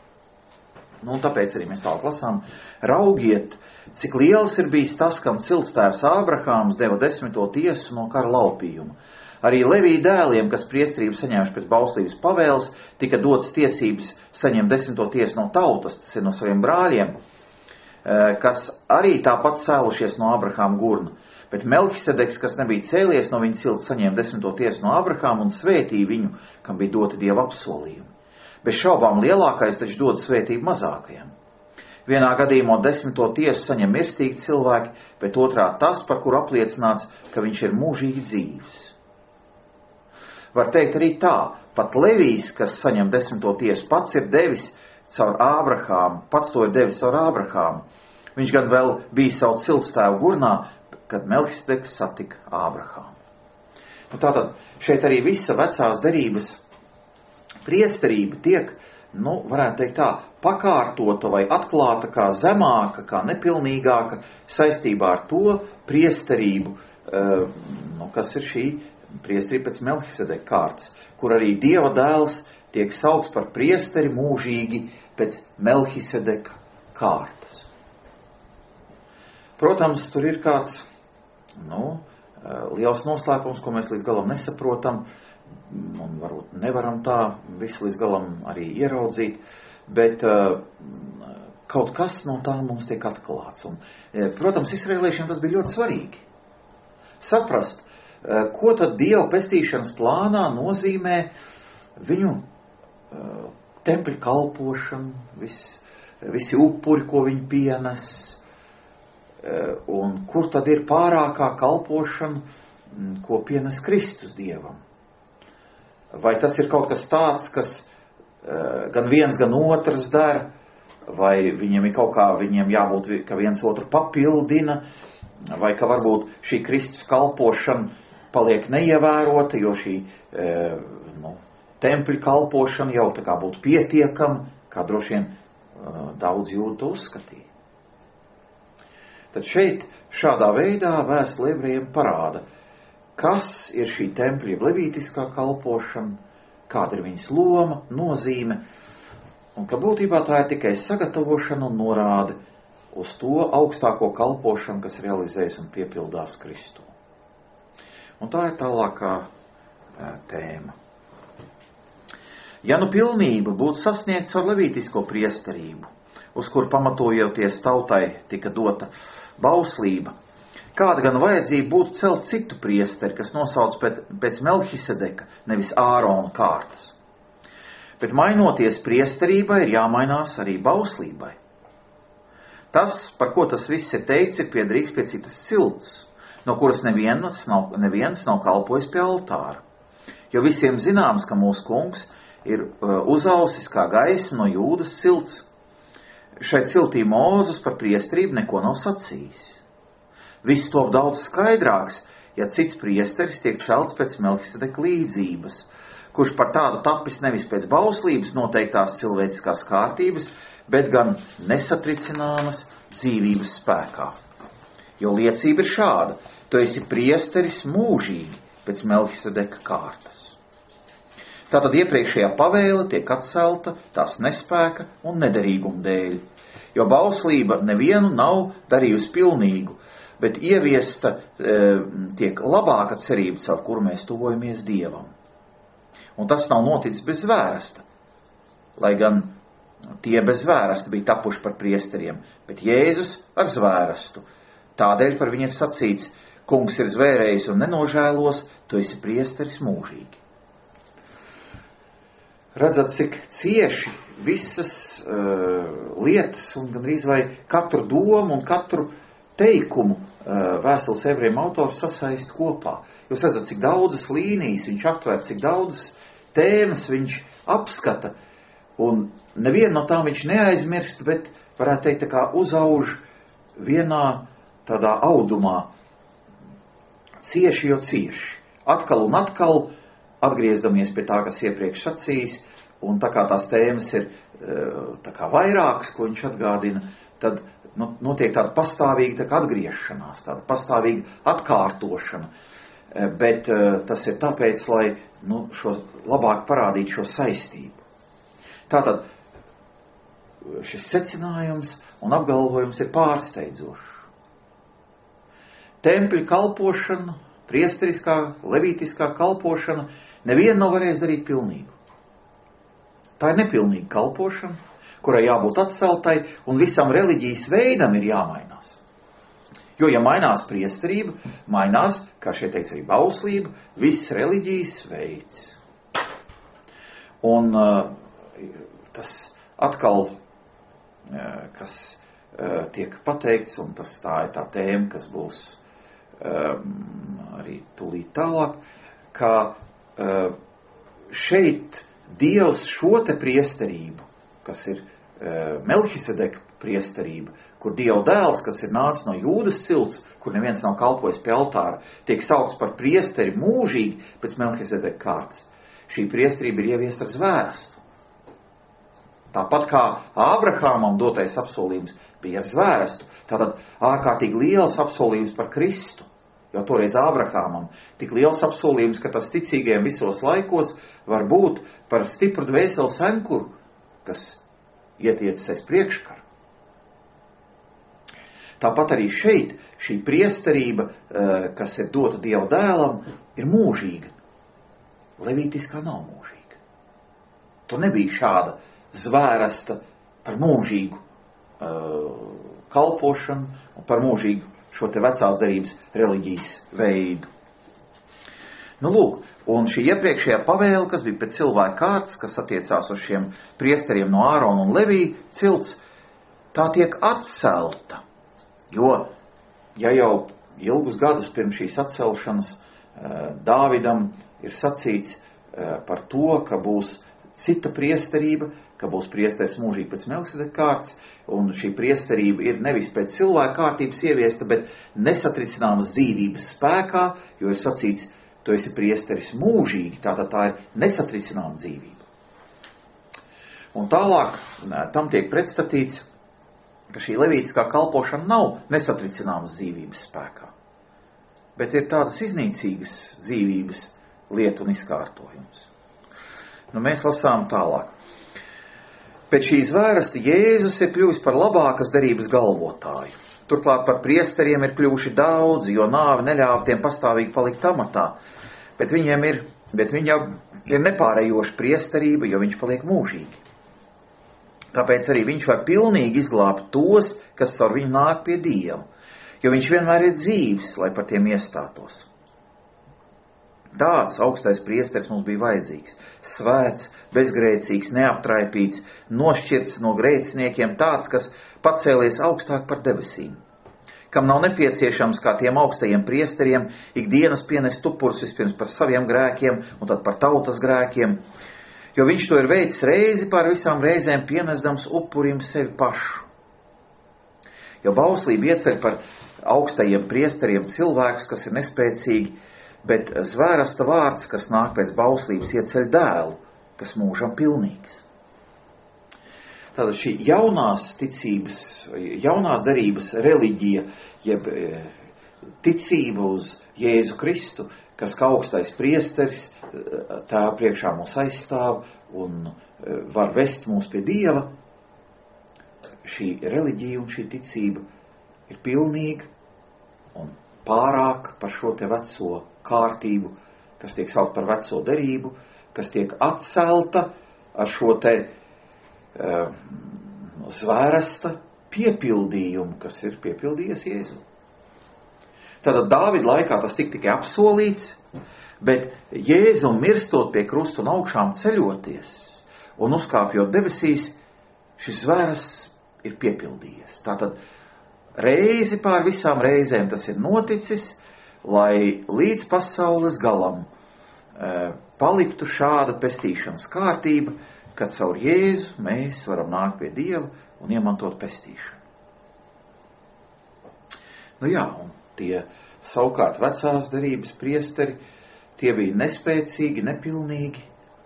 Nu, un tāpēc arī mēs tālāk lasām, raugiet, cik liels ir bijis tas, kam ciltstēvs Ābrahāms deva desmito tiesu no kara laupījuma. Arī Levija dēliem, kas priesterību saņēmuši pēc bauslības pavēles, tika dotas tiesības saņemt desmito tiesu no tautas, tas ir no saviem brāļiem, kas arī tāpat cēlušies no Ābrahāma gurna. Bet Melkisedeks, kas nebija cēlies no viņa cilts, saņēma desmito tiesu no Ābrahāma un svētīja viņu, kam bija doti Dieva apsolījumi. Bez šaubām lielākais taču dod svētību mazākajam. Vienā gadījumā desmito tiesu saņem mirstīgi cilvēki, bet otrā tas, par kuru apliecināts, ka viņš ir mūžīgi dzīves. Var teikt arī tā, pat Levijs, kas saņem desmito tiesu, pats ir devis caur Ābrahāmu, pats to ir devis caur Ābrahāmu. Viņš gan vēl bija savu ciltstēvu gurnā, kad Melkisedeks satika Ābrahāmu. Nu, tātad šeit arī visa vecās derības priesterība tiek, nu, varētu teikt tā, pakārtota vai atklāta kā zemāka, kā nepilnīgāka saistībā ar to priesterību, uh, nu, kas ir šī priesterība pēc Melkisedeka kārtas, kur arī Dieva dēls tiek saukts par priesteri mūžīgi pēc Melkisedeka kārtas. Protams, tur ir kāds, nu, liels noslēpums, ko mēs līdz galam nesaprotam, un varbūt nevaram tā visu līdz galam arī ieraudzīt, bet uh, kaut kas no tā mums tiek atklāts. Un, protams, izraēliešiem tas bija ļoti svarīgi. Saprast, uh, ko tad Dieva pestīšanas plānā nozīmē viņu uh, tempļa kalpošanu, vis, visi upuri, ko viņi pienes, uh, un kur tad ir pārākā kalpošana, ko pienes Kristus Dievam. Vai tas ir kaut kas tāds, kas uh, gan viens, gan otrs dara, vai viņiem ir kaut kā, viņiem jābūt, ka viens otru papildina, vai ka varbūt šī Kristus kalpošana paliek neievērota, jo šī uh, nu, tempļa kalpošana jau tā kā būtu pietiekama, kā droši vien uh, daudz jūtu uzskatīja. Tad šeit šādā veidā vēstule ebrejiem parāda, kas ir šī tempļa levītiskā kalpošana, kāda ir viņas loma, nozīme, un ka būtībā tā ir tikai sagatavošana un norāde uz to augstāko kalpošanu, kas realizējas un piepildās Kristū. Un tā ir tālākā e, tēma. Ja nu pilnība būtu sasniegts ar levītisko priesterību, uz kur pamatojoties tautai tika dota bauslība, kāda gan vajadzība būtu celt citu priesteri, kas nosauc pēc, pēc Melkisedeka, nevis Ārona kārtas. Bet mainoties priesterībai, ir jāmainās arī bauslībai. Tas, par ko tas viss ir teicis, ir piederīgs pie citas cilts, no kuras neviens nav, neviens nav kalpojis pie altāra. Jo visiem zināms, ka mūsu kungs ir uh, uzausis kā gaisma no Jūdas cilts. Šai ciltī Mūzes par priesterību neko nav sacījis. Viss top daudz skaidrāks, ja cits priesteris tiek celts pēc Melkisedeka līdzības, kurš par tādu tapis nevis pēc bauslības noteiktās cilvēciskās kārtības, bet gan nesatricināmas dzīvības spēkā. Jo liecība ir šāda, tu esi priesteris mūžīgi pēc Melkisedeka kārtas. Tātad iepriekšējā pavēle tiek atcelta tās nespēka un nederīguma dēļ, jo bauslība nevienu nav darījusi pilnīgu, bet ieviesta e, tiek labāka cerība, caur kuru mēs tuvojamies Dievam. Un tas nav noticis bez zvērsta, lai gan tie bez zvērsta bija tapuši par priesteriem, bet Jēzus ar zvērstu. Tādēļ par viņu ir sacīts, kungs ir zvērējis un nenožēlos, tu esi priesteris mūžīgi. Redzat, cik cieši visas uh, lietas un gandrīz vai katru domu un katru teikumu uh, vēstules ebrejiem autors sasaist kopā. Jūs redzat, cik daudzas līnijas viņš aptver, cik daudzas tēmas viņš apskata, un nevienu no tām viņš neaizmirst, bet varētu teikt tā kā uzauž vienā tādā audumā, cieši jo cieši. Atkal un atkal atgriezdamies pie tā, kas iepriekš sacījis, un tā kā tās tēmas ir tā kā vairākas, ko viņš atgādina, tad nu, notiek tāda pastāvīga tā kā atgriešanās, tāda pastāvīga atkārtošana. Bet tas ir tāpēc, lai nu, šo, labāk parādīt šo saistību. Tātad šis secinājums un apgalvojums ir pārsteidzošs. Tempļa kalpošana, priesteriskā, levītiskā kalpošana nevienu nav varējis darīt pilnīgu. Tā ir nepilnīga kalpošana, kurai jābūt atceltai, un visam reliģijas veidam ir jāmainās. Jo, ja mainās priesterība, mainās, kā šeit teica arī bauslība, viss reliģijas veids. Un uh, tas atkal, uh, kas uh, tiek pateikts, un tas tā ir tā tēma, kas būs um, arī tūlīt tālāk, ka uh, šeit Dievs šo te priesterību, kas ir uh, Melhisedeka priesterība, kur Dieva dēls, kas ir nācis no Jūdas cilts, kur neviens nav kalpojis pie altāra, tiek saukts par priesteri mūžīgi pēc Melhisedeka kārtas. Šī priesterība ir ieviesta ar zvērestu. Tāpat kā Ābrahamam dotais apsolījums bija ar zvērestu, tātad ārkārtīgi liels apsolījums par Kristu. Jo toreiz Ābrahamam tik liels apsolījums, ka tas ticīgajiem visos laikos var būt par stipru dvēseli senkuru, kas ietiecas aiz priekškara. Tāpat arī šeit šī priesterība, kas ir dota Dieva dēlam, ir mūžīga. Levītiskā nav mūžīga. Tu nebija šāda zvēresta par mūžīgu uh, kalpošanu un par mūžīgu šo te vecās derības reliģijas veidu. Nu, lūk, un šī iepriekšējā pavēle, kas bija pēc cilvēka kārtas, kas attiecās uz šiem priesteriem no Ārona un Levī cilts, tā tiek atcelta. Jo, ja jau ilgus gadus pirms šīs atcelšanas Dāvidam ir sacīts par to, ka būs cita priesterība, ka būs priesteris mūžīgi pēc Melhisedeka kārtas, un šī priesterība ir nevis pēc cilvēka kārtības ieviesta, bet nesatricināmas dzīvības spēkā, jo ir sacīts, tu esi priesteris mūžīgi, tātad tā ir nesatricināma dzīvība. Un tālāk tam tiek pretstatīts, ka šī levītiskā kalpošana nav nesatricināmas dzīvības spēkā, bet ir tādas iznīcīgas dzīvības lieta un izkārtojums. Nu, mēs lasām tālāk. Pēc šīs zvērsta Jēzus ir kļuvis par labākas derības galvotāju. Turklāt par priesteriem ir kļuvuši daudzi, jo nāve neļāva tiem pastāvīgi palikt amatā, bet viņiem ir, bet viņam ir nepārējoša priesterība, jo viņš paliek mūžīgi. Tāpēc arī viņš var pilnīgi izglābt tos, kas ar viņu nāk pie Dieva, jo viņš vienmēr ir dzīvs, lai par tiem iestātos. Tāds augstais priesteris mums bija vajadzīgs, svēts, bezgrēcīgs, neaptraipīts, nošķirts no grēciniekiem, tāds, kas pacēlies augstāk par debesīm, kam nav nepieciešams kā tiem augstajiem priesteriem ikdienas pienest upurus vispirms par saviem grēkiem un tad par tautas grēkiem, jo viņš to ir veicis reizi pār visām reizēm pienesdams upurim sevi pašu. Jo bauslība ieceļ par augstajiem priesteriem cilvēkus, kas ir nespēcīgi, bet zvērasta vārds, kas nāk pēc bauslības, ieceļ dēlu, kas mūžam pilnīgs. Tātad šī jaunās ticības, jaunās derības reliģija, jeb ticība uz Jēzu Kristu, kas kā augstais priesteris tā priekšā mūs aizstāv un var vest mūs pie Dieva, šī reliģija un šī ticība ir pilnīga un pārāk par šo te veco kārtību, kas tiek saukt par veco derību, kas tiek atcelta ar šo te uh, zvēresta piepildījumu, kas ir piepildījies Jēzu. Tātad Dāvida laikā tas tik tikai apsolīts, bet Jēzum mirstot pie krusta un augšām ceļoties un uzkāpjot debesīs, šis zvērests ir piepildījies. Tātad reizi pār visām reizēm tas ir noticis, lai līdz pasaules galam e, paliktu šāda pestīšanas kārtība, kad caur Jēzu mēs varam nākt pie Dieva un iemantot pestīšanu. Nu jā, un tie savukārt vecās derības priesteri, tie bija nespēcīgi, nepilnīgi.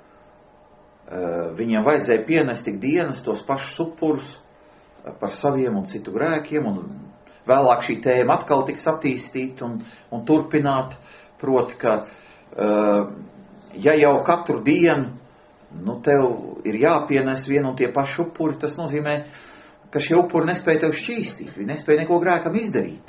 Viņiem vajadzēja pienest tik dienas tos pašus upurus par saviem un citu grēkiem, un vēlāk šī tēma atkal tiks attīstīta un, un turpināt, proti, ka uh, ja jau katru dienu, nu, tev ir jāpienes vien un tie paši upuri, tas nozīmē, ka šie upuri nespēja tev šķīstīt, viņi nespēja neko grēkam izdarīt.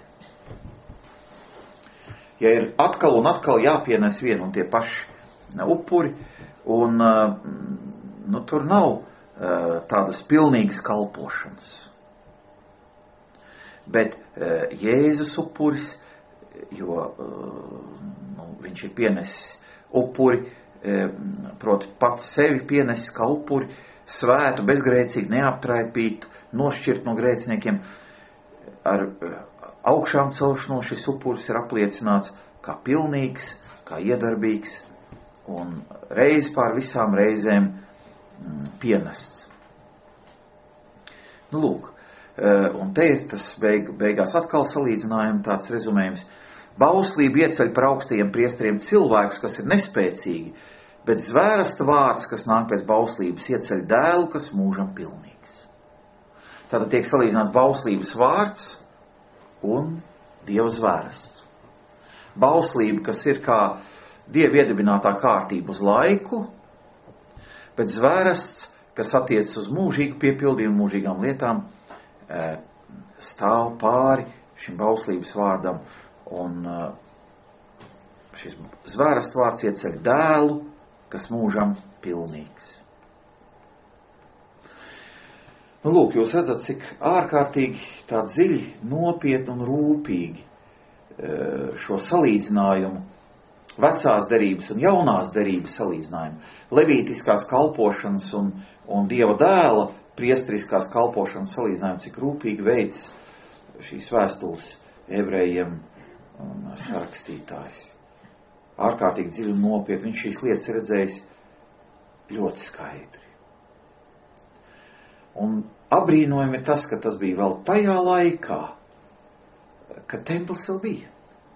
Ja ir atkal un atkal jāpienes vien un tie paši upuri, un nu, tur nav tādas pilnīgas kalpošanas. Bet Jēzus upuris, jo nu, viņš ir pienesis upuri, proti pats sevi pienesis kā upuri, svētu, bezgrēcīgi, neaptraipītu, nošķirt no grēciniekiem. Ar augšām celšanos šis upuris ir apliecināts kā pilnīgs, kā iedarbīgs un reiz pār visām reizēm pienests. Nu, lūk, un te ir tas beig, beigās atkal salīdzinājumi, tāds rezumējums. Bauslība ieceļ par augstajiem priesteriem cilvēkus, kas ir nespēcīgi, bet zvērasta vārds, kas nāk pēc bauslības, ieceļ dēlu, kas mūžam pilnīgs. Tātad tiek salīdzināts bauslības vārds un Dieva zvērsts. Bauslība, kas ir kā Dieva iedibinātā kārtība uz laiku, bet zvērsts, kas attiecas uz mūžīgu piepildījumu, mūžīgām lietām, stāv pāri šim bauslības vārdam, un šis zvērsts vārds ieceļ dēlu, kas mūžam pilnīgs. Nu, lūk, jūs redzat, cik ārkārtīgi tā dziļi, nopietni un rūpīgi šo salīdzinājumu, vecās derības un jaunās derības salīdzinājumu, levītiskās kalpošanas un, un Dieva dēla priesteriskās kalpošanas salīdzinājumu, cik rūpīgi veids šīs vēstules ebrejiem un sarakstītājs. Ārkārtīgi dziļi un nopietni, viņš šīs lietas redzējis ļoti skaidri. Un abrīnojami ir tas, ka tas bija vēl tajā laikā, kad templis vēl bija.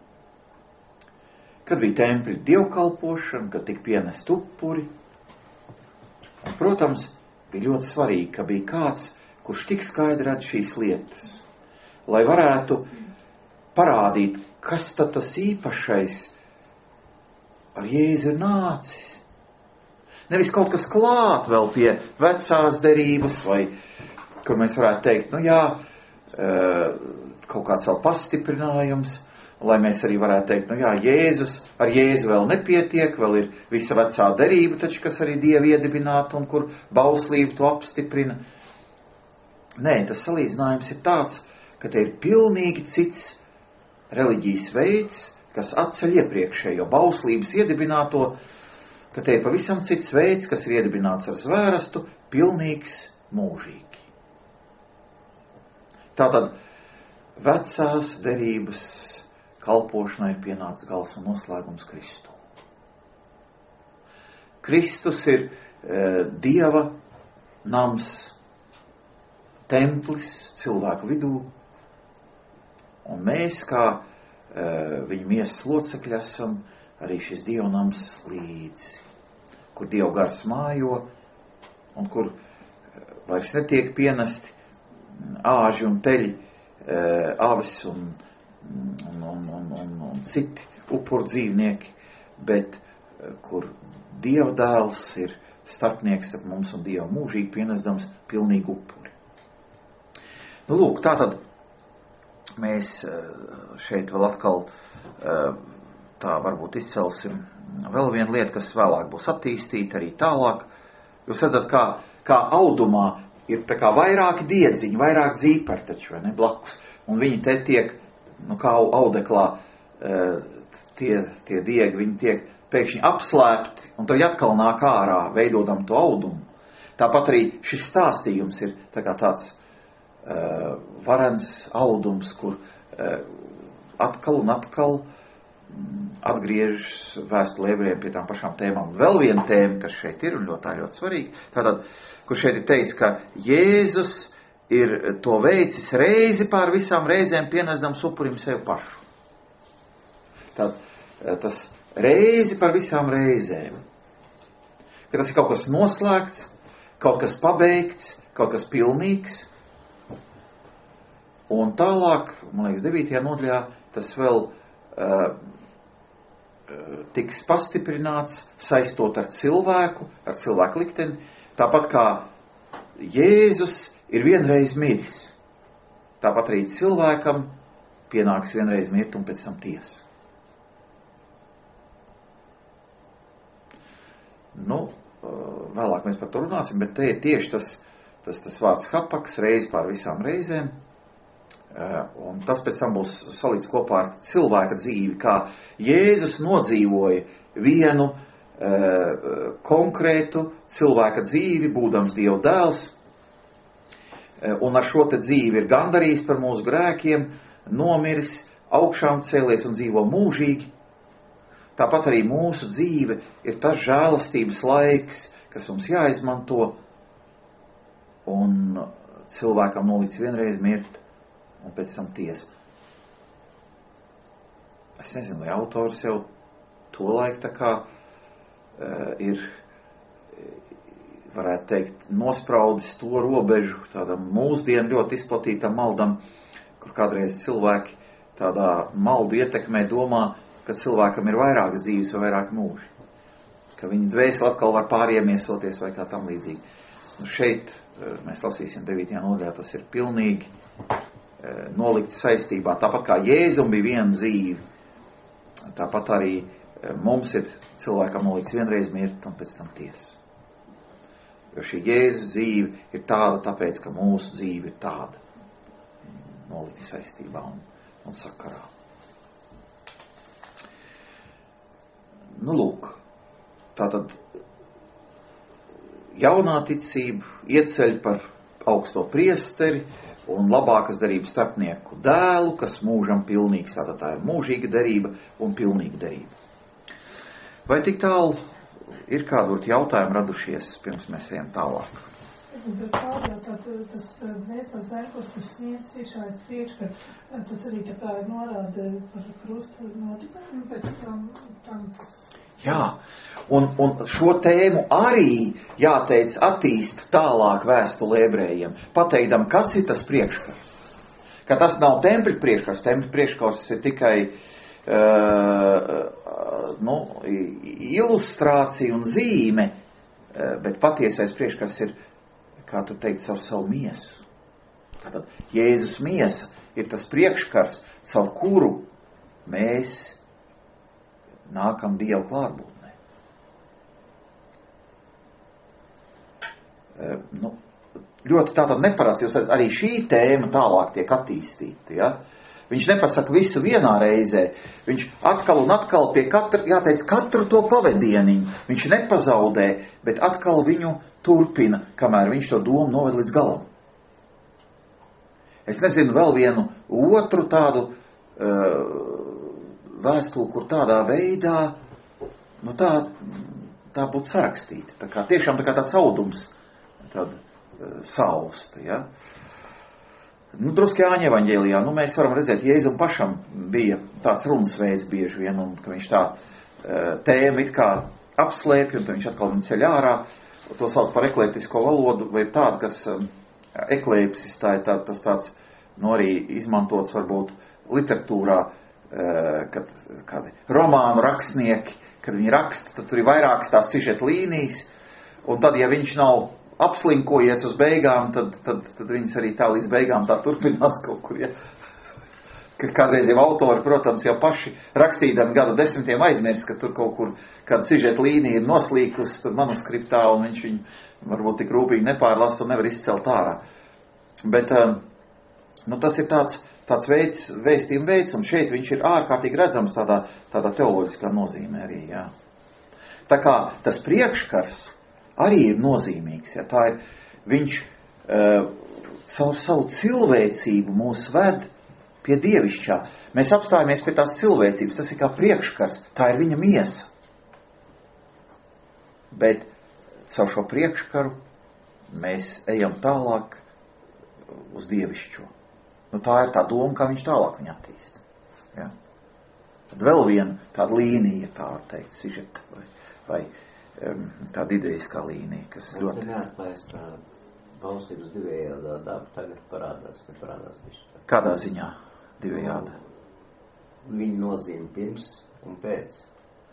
Kad bija tempļa dievkalpošana, kad tika pienest upuri. Un, protams, bija ļoti svarīgi, ka bija kāds, kurš tik skaidri redz šīs lietas, lai varētu parādīt, kas tad tas īpašais ar Jēzu ir nācis. Nevis kaut kas klāt vēl pie vecās derības, vai, kur mēs varētu teikt, nu jā, kaut kāds vēl pastiprinājums, lai mēs arī varētu teikt, nu jā, Jēzus, ar Jēzu vēl nepietiek, vēl ir visa vecā derība, taču, kas arī Dievu iedibināta un kur bauslība to apstiprina. Nē, tas salīdzinājums ir tāds, ka te ir pilnīgi cits reliģijas veids, kas atceļ iepriekšējo bauslības iedibināto, ka te ir pavisam cits veids, kas ir iedibināts ar zvērstu, pilnīgs, mūžīgi. Tātad vecās derības kalpošanai ir pienācis gals un noslēgums Kristu. Kristus ir e, Dieva nams, templis cilvēku vidū, un mēs kā e, viņa miesas locekļi esam arī šis Dieva nams līdzi, kur Dieva gars mājo, un kur vairs netiek pienesti āži un teļi, e, avis un Un, un, un, un, un citi upuru dzīvnieki, bet kur Dieva dēls ir starpnieks starp mums un Dievu mūžīgi pienesdams pilnīgi upuri. Nu, lūk, tātad mēs šeit vēl atkal tā varbūt izcelsim vēl vienu lietu, kas vēlāk būs attīstīta arī tālāk. Jūs redzat, kā, kā audumā ir tā kā vairāki diedziņi, vairāk dzīpari taču, vai ne, blakus, un viņi te tiek nu, kā audeklā tie, tie diegi, viņi tiek pēkšņi apslēpti, un tad atkal nāk ārā, veidodam to audumu. Tāpat arī šis stāstījums ir tā kā tāds uh, varens audums, kur uh, atkal un atkal atgriežas vēstule ebrejiem pie tām pašām tēmām. Vēl viena tēma, kas šeit ir un ļoti tā ļoti svarīga, tātad, kur šeit ir teicis, ka Jēzus ir to veicis reizi pār visām reizēm pienesdams upurim sev pašu. Tad tas reizi pār visām reizēm. Ka tas ir kaut kas noslēgts, kaut kas pabeigts, kaut kas pilnīgs. Un tālāk, man liekas, devītajā nodaļā tas vēl uh, tiks pastiprināts, saistot ar cilvēku, ar cilvēku likteni, tāpat kā Jēzus ir vienreiz miris. Tāpat arī cilvēkam pienāks vienreiz mirt un pēc tam tiesa. Nu, vēlāk mēs par to runāsim, bet te ir tieši tas, tas, tas vārds hapaks, reiz pār visām reizēm. Un tas pēc tam būs salīdz kopā ar cilvēka dzīvi, kā Jēzus nodzīvoja vienu uh, konkrētu cilvēka dzīvi, būdams Dieva dēls, uh, un ar šo te dzīvi ir gandarījis par mūsu grēkiem, nomiris, augšām cēlies un dzīvo mūžīgi. Tāpat arī mūsu dzīve ir tas žēlastības laiks, kas mums jāizmanto, un cilvēkam nolīdz vienreiz mirt, un pēc tam tiesa. Es nezinu, vai autors jau to laiku tā kā uh, ir, varētu teikt, nospraudis to robežu tādam mūsdienu ļoti izplatītam maldam, kur kādreiz cilvēki tādā maldu ietekmē domā, ka cilvēkam ir vairākas dzīves vai vairāk mūži. Ka viņa dvēseli atkal var pāriemiesoties vai kā tam līdzīgi. Nu šeit uh, mēs lasīsim devītajā nodaļā, tas ir pilnīgi nolikts saistībā. Tāpat kā Jēzum bija viena dzīve, tāpat arī mums ir cilvēkam nolikts vienreiz mirt un pēc tam tiesa. Jo šī Jēzus dzīve ir tāda, tāpēc, ka mūsu dzīve ir tāda. Nolikta saistībā un, un sakarā. Nu, lūk, tātad jaunā ticība ieceļ par augsto priesteri un labākas derības starpnieku dēlu, kas mūžam pilnīgs, tātad tā ir mūžīga derība un pilnīga derība. Vai tik tālu ir kādu jautājumu radušies, pirms mēs ejam tālāk? Bet pārējā, tā, tas dvēseles ēkos, kas sniedz iekšājas priekškar, tas arī tā kā ir norāda par krustu notikumu, pēc tam, tam tas... Jā, un, un šo tēmu arī jāteic attīst tālāk vēstuli ebrejiem, pateikdam, kas ir tas priekškars. Ka tas nav tempļa priekškars, tempļa priekškars ir tikai uh, nu, ilustrācija un zīme, uh, bet patiesais priekškars ir, kā tu teici, caur savu miesu. Tātad Jēzus miesa ir tas priekškars, caur kuru mēs nākam Dieva klātbūtnē. E, nu, ļoti tātad neparasti, jūs redzat, arī šī tēma tālāk tiek attīstīta, ja? Viņš nepasaka visu vienā reizē, viņš atkal un atkal pie katra, jāteic, katru to pavedieniņu, viņš nepazaudē, bet atkal viņu turpina, kamēr viņš to domu noved līdz galam. Es nezinu vēl vienu otru tādu uh, vēstuli, kur tādā veidā, nu tā, tā būtu sarakstīta. Tā kā tiešām tā kā tāds audums, tāda uh, sausta, ja. Nu, druski Jāņa evaņģēlijā, nu, mēs varam redzēt, Jēzum pašam bija tāds runas veids bieži vien, un ka viņš tā uh, tēma it kā apslēpj, un viņš atkal viņu ceļ ārā, to sauc par eklēptisko valodu, vai tāda, kas uh, eklēpsis, tā ir tā, tas tāds, nu, arī izmantots varbūt literatūrā, kad kādi romānu rakstnieki, kad viņi raksta, tad tur ir vairākas tās sižeta līnijas, un tad, ja viņš nav apslinkojies uz beigām, tad, tad, tad viņas arī tā līdz beigām tā turpinās kaut kur, ja. Kādreiz jau autori, protams, jau paši rakstīdami gadu desmitiem aizmirst, ka tur kaut kur kāda sižeta līnija ir noslīkus tad manuskriptā, un viņš viņu varbūt tik rūpīgi nepārlasa un nevar izcelt ārā. Bet, nu, tas ir tāds tāds veids, vēstījuma veids, un šeit viņš ir ārkārtīgi redzams tādā, tādā teoloģiskā nozīmē arī, jā. Tā kā tas priekškars arī ir nozīmīgs, ja, tā ir, viņš uh, caur savu cilvēcību mūs ved pie dievišķā. Mēs apstājamies pie tās cilvēcības, tas ir kā priekškars, tā ir viņa miesa. Bet caur šo priekškaru mēs ejam tālāk uz dievišķo. Nu, tā ir tā doma, kā viņš tālāk viņu attīst. Ja? Tad vēl viena tāda līnija, tā var teikt, sižeta vai, vai um, tāda ideiskā līnija, kas Un ļoti... Un neatklājas tā valstības divējādā daba, tagad parādās, neparādās visu. Kādā ziņā divējādā? Viņa nozīme pirms un pēc.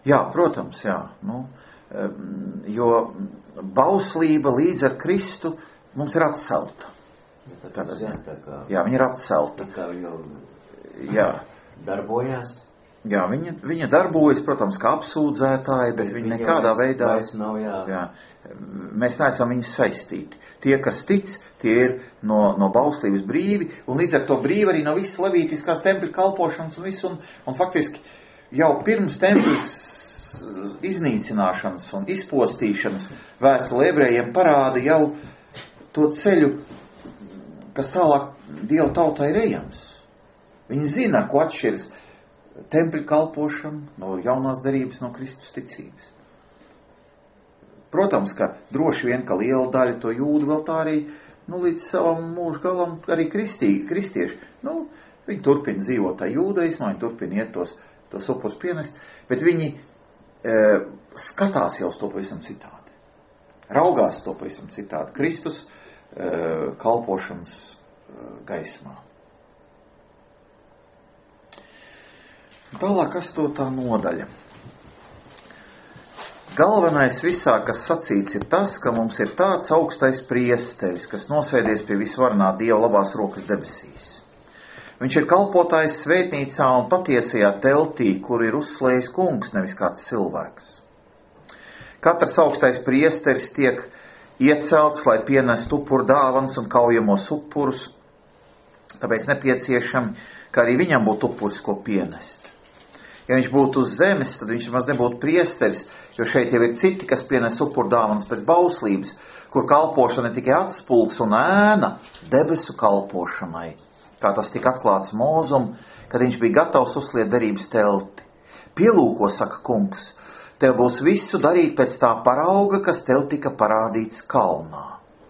Jā, protams, jā. Nu, jo bauslība līdz ar Kristu mums ir atcelta. Tādā ziņā. Jā, viņa ir atcelta. Kā viņa jā. darbojās? Jā, viņa, viņa darbojas, protams, kā apsūdzētāji, bet, bet viņa nekādā veidā... Nav, jā. Jā, mēs neesam viņus saistīti. Tie, kas tic, tie ir no, no bauslības brīvi, un līdz ar to brīvi arī no visas levītiskās tempļa kalpošanas un visu, un, un faktiski jau pirms tempļas iznīcināšanas un izpostīšanas vēstule ebrejiem parāda jau to ceļu, kas tālāk Dieva tautai ir ejams. Viņi zina, ar ko atšķiras tempļa kalpošana no jaunās derības, no Kristus ticības. Protams, ka droši vien, ka liela daļa to jūdu vēl tā arī, nu, līdz savam mūžu galam arī kristīgi, kristieši. Nu, viņi turpina dzīvot tā jūdaismā, viņi turpina iet tos, tos upurus pienest, bet viņi e, skatās jau uz to pavisam citādi. Raugās to pavisam citādi. Kristus e, kalpošanas e, gaismā. Tālāk astotā nodaļa. Galvenais visā, kas sacīts, ir tas, ka mums ir tāds augstais priesteris, kas nosēdies pie visvarenā Dieva labās rokas debesīs. Viņš ir kalpotājs svētnīcā un patiesajā teltī, kur ir uzslējis kungs, nevis kāds cilvēks. Katrs augstais priesteris tiek iecelts, lai pienestu upuru dāvanas un kaujamos upurus, tāpēc nepieciešami, ka arī viņam būtu upuris, ko pienest. Ja viņš būtu uz zemes, tad viņš maz nebūtu priesteris, jo šeit jau ir citi, kas pienes upuru dāvanas pēc bauslības, kur kalpošana ir tikai atspulgs un ēna debesu kalpošanai, kā tas tika atklāts Mūzum, kad viņš bija gatavs uzliet derības telti. Pielūko, saka kungs, tev būs visu darīt pēc tā parauga, kas tev tika parādīts kalnā.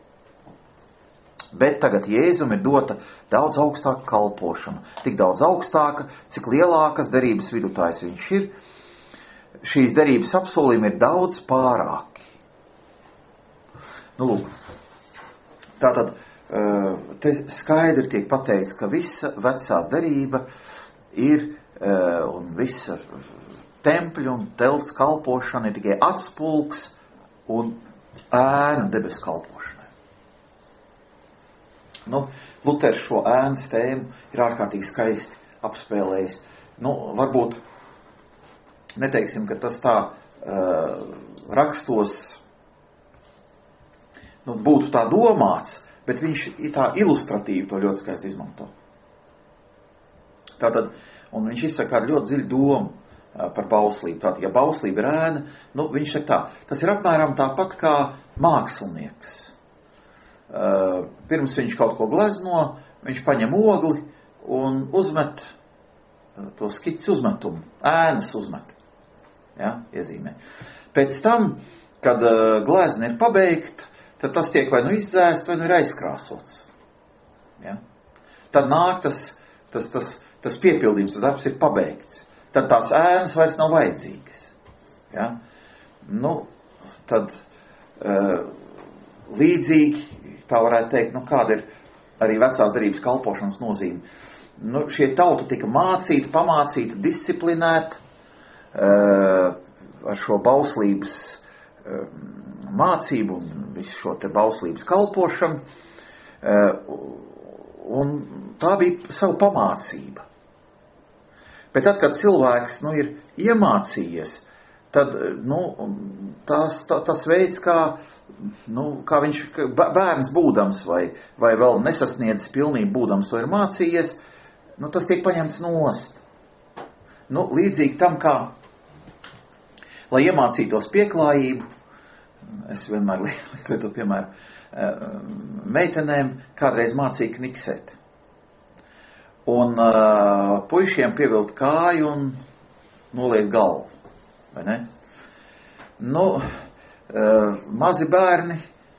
Bet tagad Jēzum ir dota daudz augstāka kalpošana, tik daudz augstāka, cik lielākas derības vidutājs viņš ir. Šīs derības apsolījumi ir daudz pārāki. Nu, lūk, tātad te skaidri tiek pateikts, ka visa vecā derība ir un visa tempļa un telts kalpošana ir tikai atspulgs un ēna debesu kalpošanai. Nu, Luters šo ēnas tēmu ir ārkārtīgi skaisti apspēlējis. Nu, varbūt neteiksim, ka tas tā uh, rakstos nu, būtu tā domāts, bet viņš tā ilustratīvi to ļoti skaisti izmanto. Tātad, un viņš izsaka kādu ļoti dziļu domu uh, par bauslību. Tātad, ja bauslība ir ēna, nu, viņš saka tā, tas ir apmēram tāpat kā mākslinieks. Uh, pirms viņš kaut ko glezno, viņš paņem ogli un uzmet uh, to skici uzmetumu, ēnas uzmet, ja, iezīmē. Pēc tam, kad uh, glezna ir pabeigta, tad tas tiek vai nu izdzēst, vai nu ir aizkrāsots. Ja. Tad nāk tas, tas, tas, tas piepildījums, tas darbs ir pabeigts. Tad tās ēnas vairs nav vajadzīgas. Ja. Nu, tad uh, līdzīgi tā varētu teikt, nu kāda ir arī vecās derības kalpošanas nozīme. Nu, šie tauta tika mācīta, pamācīta, disciplinēta uh, ar šo bauslības uh, mācību un visu šo te bauslības kalpošanu. Uh, un tā bija savu pamācība. Bet tad, kad cilvēks nu, ir iemācījies, tad nu, tas, tā, tas veids, kā Nu, kā viņš bērns būdams vai, vai vēl nesasniedzis pilnību būdams to ir mācījies, nu, tas tiek paņemts nost. Nu, līdzīgi tam, kā, lai iemācītos pieklājību, es vienmēr lietotu, piemēram, meitenēm kādreiz mācīja kniksēt. Un uh, puišiem pievilt kāju un noliekt galvu, vai ne? Nu, Uh, mazi bērni,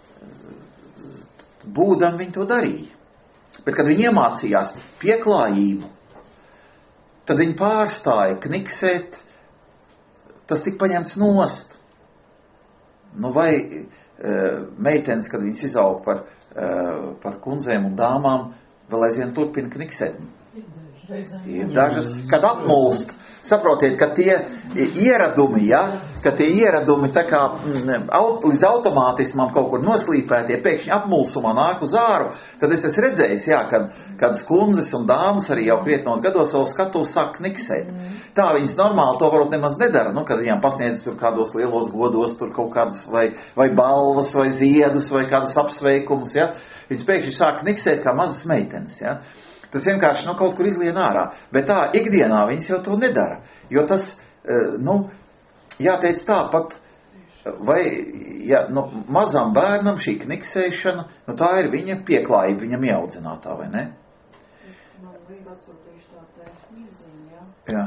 būdam viņi to darīja. Bet, kad viņi iemācījās pieklājību, tad viņi pārstāja kniksēt, tas tika paņemts nost. Nu, vai uh, meitenes, kad viņas izaug par, uh, par kundzēm un dāmām, vēl aizvien turpina kniksēt. Ir dažas, kad apmulst, Saprotiet, ka tie ieradumi, ja, ka tie ieradumi tā kā aut, līdz automātismam kaut kur noslīpētie, pēkšņi apmulsumā nāk uz āru, tad es esmu redzējis, jā, kad, kad skundzes un dāmas arī jau krietnos gados vēl skatūs sāk kniksēt. Tā viņas normāli to varbūt nemaz nedara, nu, kad viņām pasniedz tur kādos lielos godos, tur kaut kādas vai, vai balvas, vai ziedus, vai kādas apsveikumus, ja. Viņas pēkšņi sāk kniksēt kā mazas meitenes, ja. Tas vienkārši, nu, kaut kur izlien ārā. Bet tā, ikdienā viņas jau to nedara. Jo tas, nu, jāteic tā pat, vai, ja, nu, mazam bērnam šī kniksēšana, nu, tā ir viņa pieklājība, viņam ieaudzinātā, vai ne? Man bija atsūtījuši tā te izziņu, jā. Jā.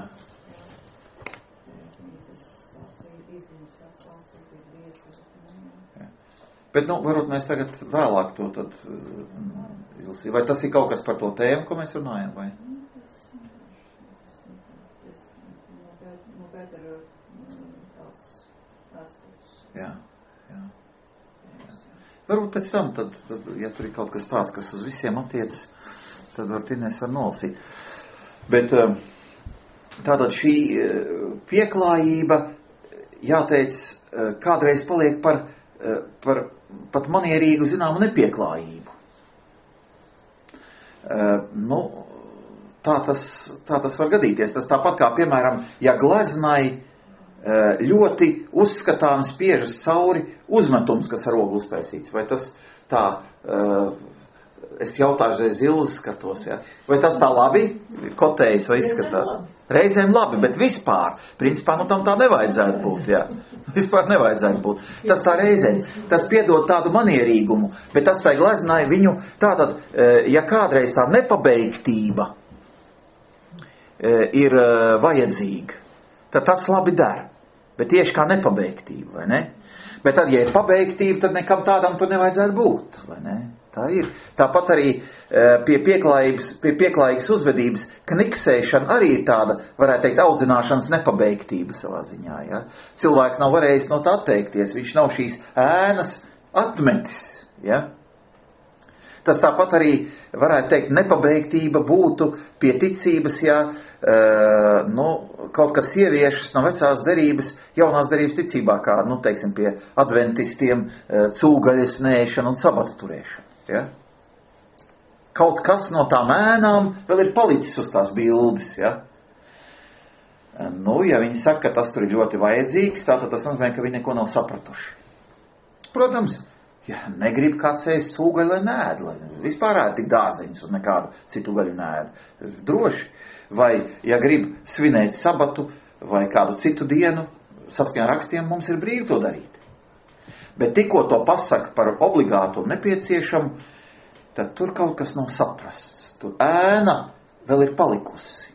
Bet, nu, varbūt mēs tagad vēlāk to tad izlasīsim. Vai tas ir kaut kas par to tēmu, ko mēs runājam, vai? No Pētera tās vēstules. Jā, jā. Varbūt pēc tam, tad, tad, ja tur ir kaut kas tāds, kas uz visiem attiec, tad var Tinēs var nolasīt. Bet tātad šī pieklājība, jāteic, kādreiz paliek par, par pat manierīgu zināmu nepieklājību. Uh, nu, tā tas, tā tas var gadīties. Tas tāpat kā, piemēram, ja gleznai uh, ļoti uzskatām spiežas cauri uzmetums, kas ar oglu uztaisīts. Vai tas tā, uh, es jautāju, reiz Ilzi skatos, ja? Vai tas tā labi kotējas vai izskatās? Reizēm labi, bet vispār, principā, nu tam tā nevajadzētu būt, jā. Vispār nevajadzētu būt. Tas tā reizēm, tas piedod tādu manierīgumu, bet tas tā gleznai viņu, tātad, ja kādreiz tā nepabeigtība ir vajadzīga, tad tas labi der, bet tieši kā nepabeigtība, vai ne? Bet tad, ja ir pabeigtība, tad nekam tādam tur nevajadzētu būt, vai ne? Tā ir. Tāpat arī pie pieklājības, pie pieklājīgas uzvedības kniksēšana arī ir tāda, varētu teikt, audzināšanas nepabeigtība savā ziņā. Ja? Cilvēks nav varējis no tā atteikties, viņš nav šīs ēnas atmetis. Ja? Tas tāpat arī, varētu teikt, nepabeigtība būtu pie ticības, ja uh, nu, kaut kas ieviešas no vecās derības, jaunās derības ticībā, kā, nu, teiksim, pie adventistiem uh, cūgaļas nēšana un sabata turēšana. Ja? Kaut kas no tām ēnām vēl ir palicis uz tās bildes, ja? Nu, ja viņi saka, ka tas tur ir ļoti vajadzīgs, tātad tas nozīmē, ka viņi neko nav sapratuši. Protams, ja negrib kāds ēst cūgaļu, lai nēd, lai vispār ēd tik dārzeņus un nekādu citu gaļu nēd. Droši. Vai, ja grib svinēt sabatu vai kādu citu dienu, saskaņā rakstiem mums ir brīvi to darīt. Bet tikko to pasaka par obligātu un nepieciešamu, tad tur kaut kas nav saprasts. Tur ēna vēl ir palikusi.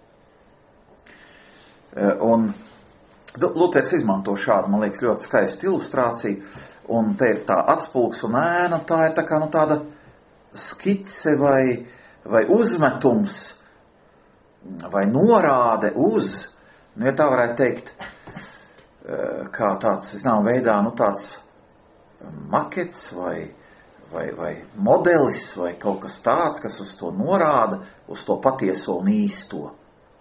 Un Luters izmanto šādu, man liekas, ļoti skaistu ilustrāciju. Un te ir tā atspulgs un ēna, tā ir tā kā nu tāda skice vai, vai uzmetums vai norāde uz, nu, ja tā varētu teikt, kā tāds, zinām, veidā, nu tāds makets vai, vai, vai modelis vai kaut kas tāds, kas uz to norāda, uz to patieso un īsto.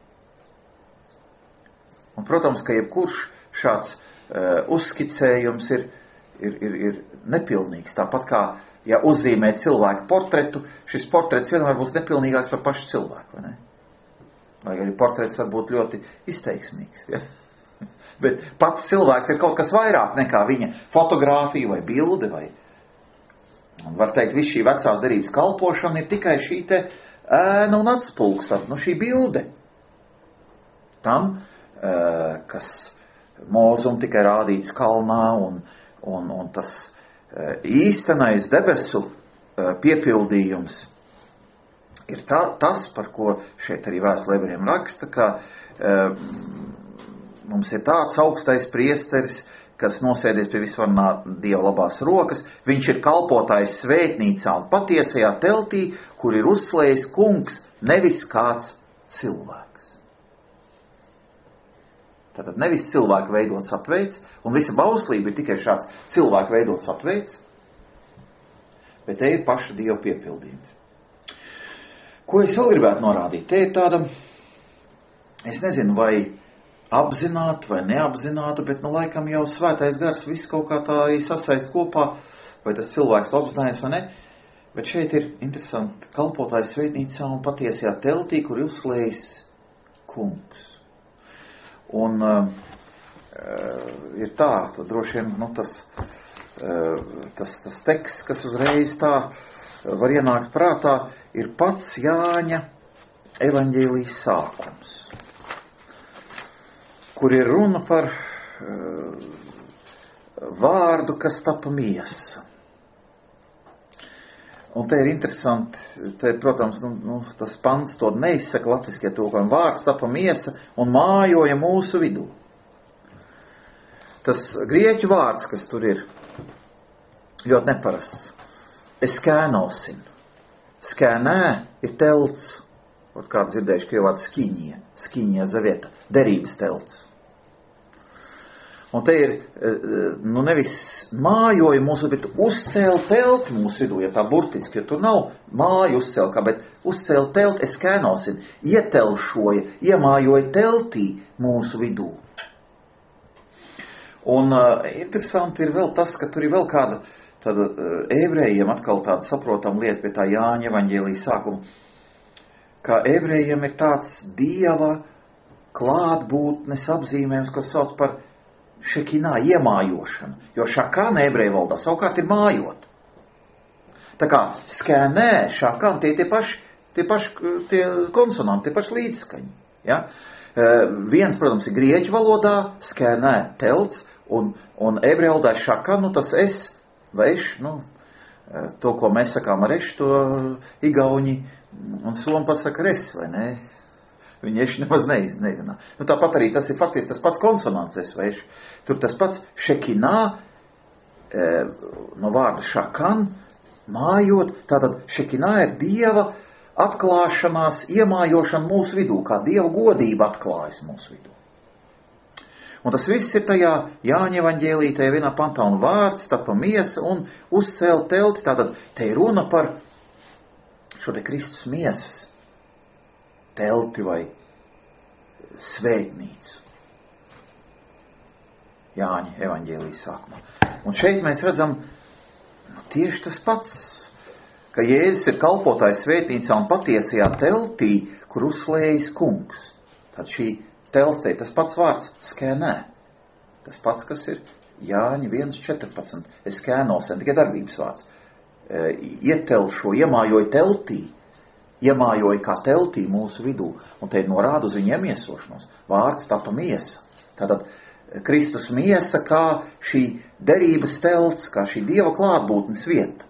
Un, protams, ka jebkurš šāds uh, uzskicējums ir, ir, ir, ir nepilnīgs. Tāpat kā, ja uzzīmē cilvēku portretu, šis portrets vienmēr būs nepilnīgāks par pašu cilvēku, vai ne? Vai arī portrets var būt ļoti izteiksmīgs, ja? Bet pats cilvēks ir kaut kas vairāk nekā viņa fotogrāfija vai bilde, vai, un var teikt, viss šī vecās derības kalpošana ir tikai šī te ēna un atspulgs, tad, nu, šī bilde. Tam, kas mūzum tikai rādīts kalnā, un, un, un tas īstenais debesu piepildījums ir tā, tas, par ko šeit arī vēstule ebrejiem raksta, ka mums ir tāds augstais priesteris, kas nosēdies pie visvarnā Dieva labās rokas. Viņš ir kalpotājs svētnīcā un patiesajā teltī, kur ir uzslējis kungs, nevis kāds cilvēks. Tātad nevis cilvēku veidots atveids, un visa bauslība ir tikai šāds cilvēku veidots atveids, bet te ir paša Dieva piepildījums. Ko es vēl gribētu norādīt? Te ir tāda es nezinu, vai apzināti vai neapzināti, bet, nu, laikam jau svētais gars viss kaut kā tā arī sasaist kopā, vai tas cilvēks to apzinājās vai ne. Bet šeit ir interesanti kalpotājs svētnīcā un patiesajā teltī, kur uzslējas kungs. Un uh, ir tā, tad droši vien, nu, tas, uh, tas, tas teksts, kas uzreiz tā var ienākt prātā, ir pats Jāņa evaņģēlijas sākums, kur ir runa par uh, vārdu, kas tapa miesa. Un te ir interesanti, te, protams, nu, nu, tas pants to neizsaka latviskie tulkojumi. Vārds tapa miesa un mājoja mūsu vidū. Tas grieķu vārds, kas tur ir, ļoti neparasts. Eskēnosin. Skēnē ir telts. Ot kāds dzirdējuši krievāt skiņie. Skiņie zavieta. Derības telts. Un te ir, nu, nevis mājoja mūsu, bet uzcēla telti mūsu vidū, ja tā burtiski, jo tur nav māju uzcēla kā, bet uzcēla telti, es kēnosim, ietelšoja, iemājoja teltī mūsu vidū. Un uh, interesanti ir vēl tas, ka tur ir vēl kāda, tāda uh, evrejiem atkal tāda saprotama lieta pie tā Jāņa evaņģēlijas sākuma, ka evrejiem ir tāds Dieva klātbūtnes apzīmējums, ko sauc par šekinā, iemājošana, jo šakāna ebreju valdā savukārt ir mājot. Tā kā skēnē, šakāna, tie tie paši, tie paši tie konsonanti, tie paši līdzskaņi. Ja? E, viens, protams, ir grieķu valodā, skēnē telts, un, un ebreju valodā šakāna, nu tas es, vai eš, nu, to, ko mēs sakām ar eš, to igauņi un somi pasaka res, vai ne? Viņi eši nemaz nezina. Nu, tāpat arī tas ir faktiski tas pats konsonants es vai eši. Tur tas pats šekinā, e, no vārda šakan, mājot, tātad šekinā ir Dieva atklāšanās, iemājošana mūsu vidū, kā Dieva godība atklājas mūsu vidū. Un tas viss ir tajā Jāņa evaņģēlī, tajā vienā pantā, un vārds tapa miesa un uzcēla telti, tātad te ir runa par šo te Kristus miesas telti vai svētnīcu. Jāņa evaņģēlijas sākumā. Un šeit mēs redzam nu, tieši tas pats, ka Jēzus ir kalpotājs svētnīcā un patiesajā teltī, kur uzslējas kungs. Tad šī telts te, tas pats vārds skēnē. Tas pats, kas ir Jāņa viens četrpadsmit. Es skēnosen, tikai darbības vārds. E, ietelšo, iemājoja teltī. Iemājoja kā teltī mūsu vidū, un te ir norāda uz viņa iemiesošanos. Vārds tapa miesa. Tātad Kristus miesa kā šī derības telts, kā šī Dieva klātbūtnes vieta.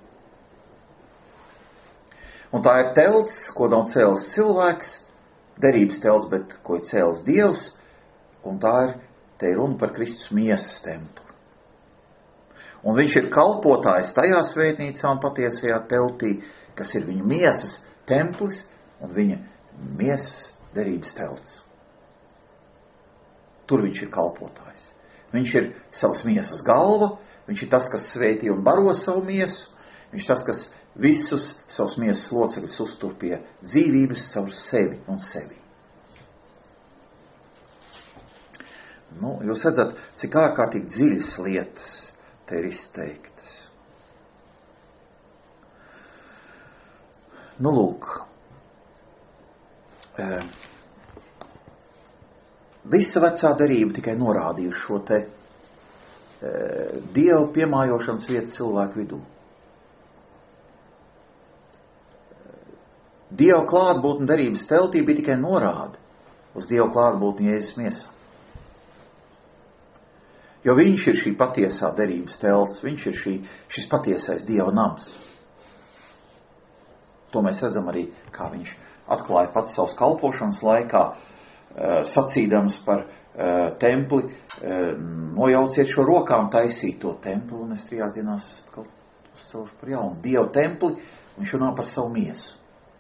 Un tā ir telts, ko nav cēlis cilvēks, derības telts, bet ko ir cēlis Dievs, un tā ir, te ir runa par Kristus miesas templi. Un viņš ir kalpotājs tajā svētnīcā un patiesajā teltī, kas ir viņa miesas templis un viņa miesas derības telts. Tur viņš ir kalpotājs. Viņš ir savas miesas galva, viņš ir tas, kas svētī un baro savu miesu, viņš ir tas, kas visus savus miesas locekļus uztur pie dzīvības caur sevi un sevi. Nu, jūs redzat, cik ārkārtīgi dziļas lietas te ir izteiktas. Nu, lūk, e, visa vecā derība tikai norādīja šo te e, Dievu piemājošanas vietu cilvēku vidū. Dieva klātbūtne derības teltī bija tikai norāde uz Dieva klātbūtni Jēzus miesā. Jo viņš ir šī patiesā derības telts, viņš ir šī, šis patiesais Dieva nams. To mēs redzam arī, kā viņš atklāja pats savas kalpošanas laikā, sacīdams par templi, nojauciet šo rokām taisīto templi, un es trijās dienās uzcelšu par jaunu Dievu templi, un viņš runā par savu miesu.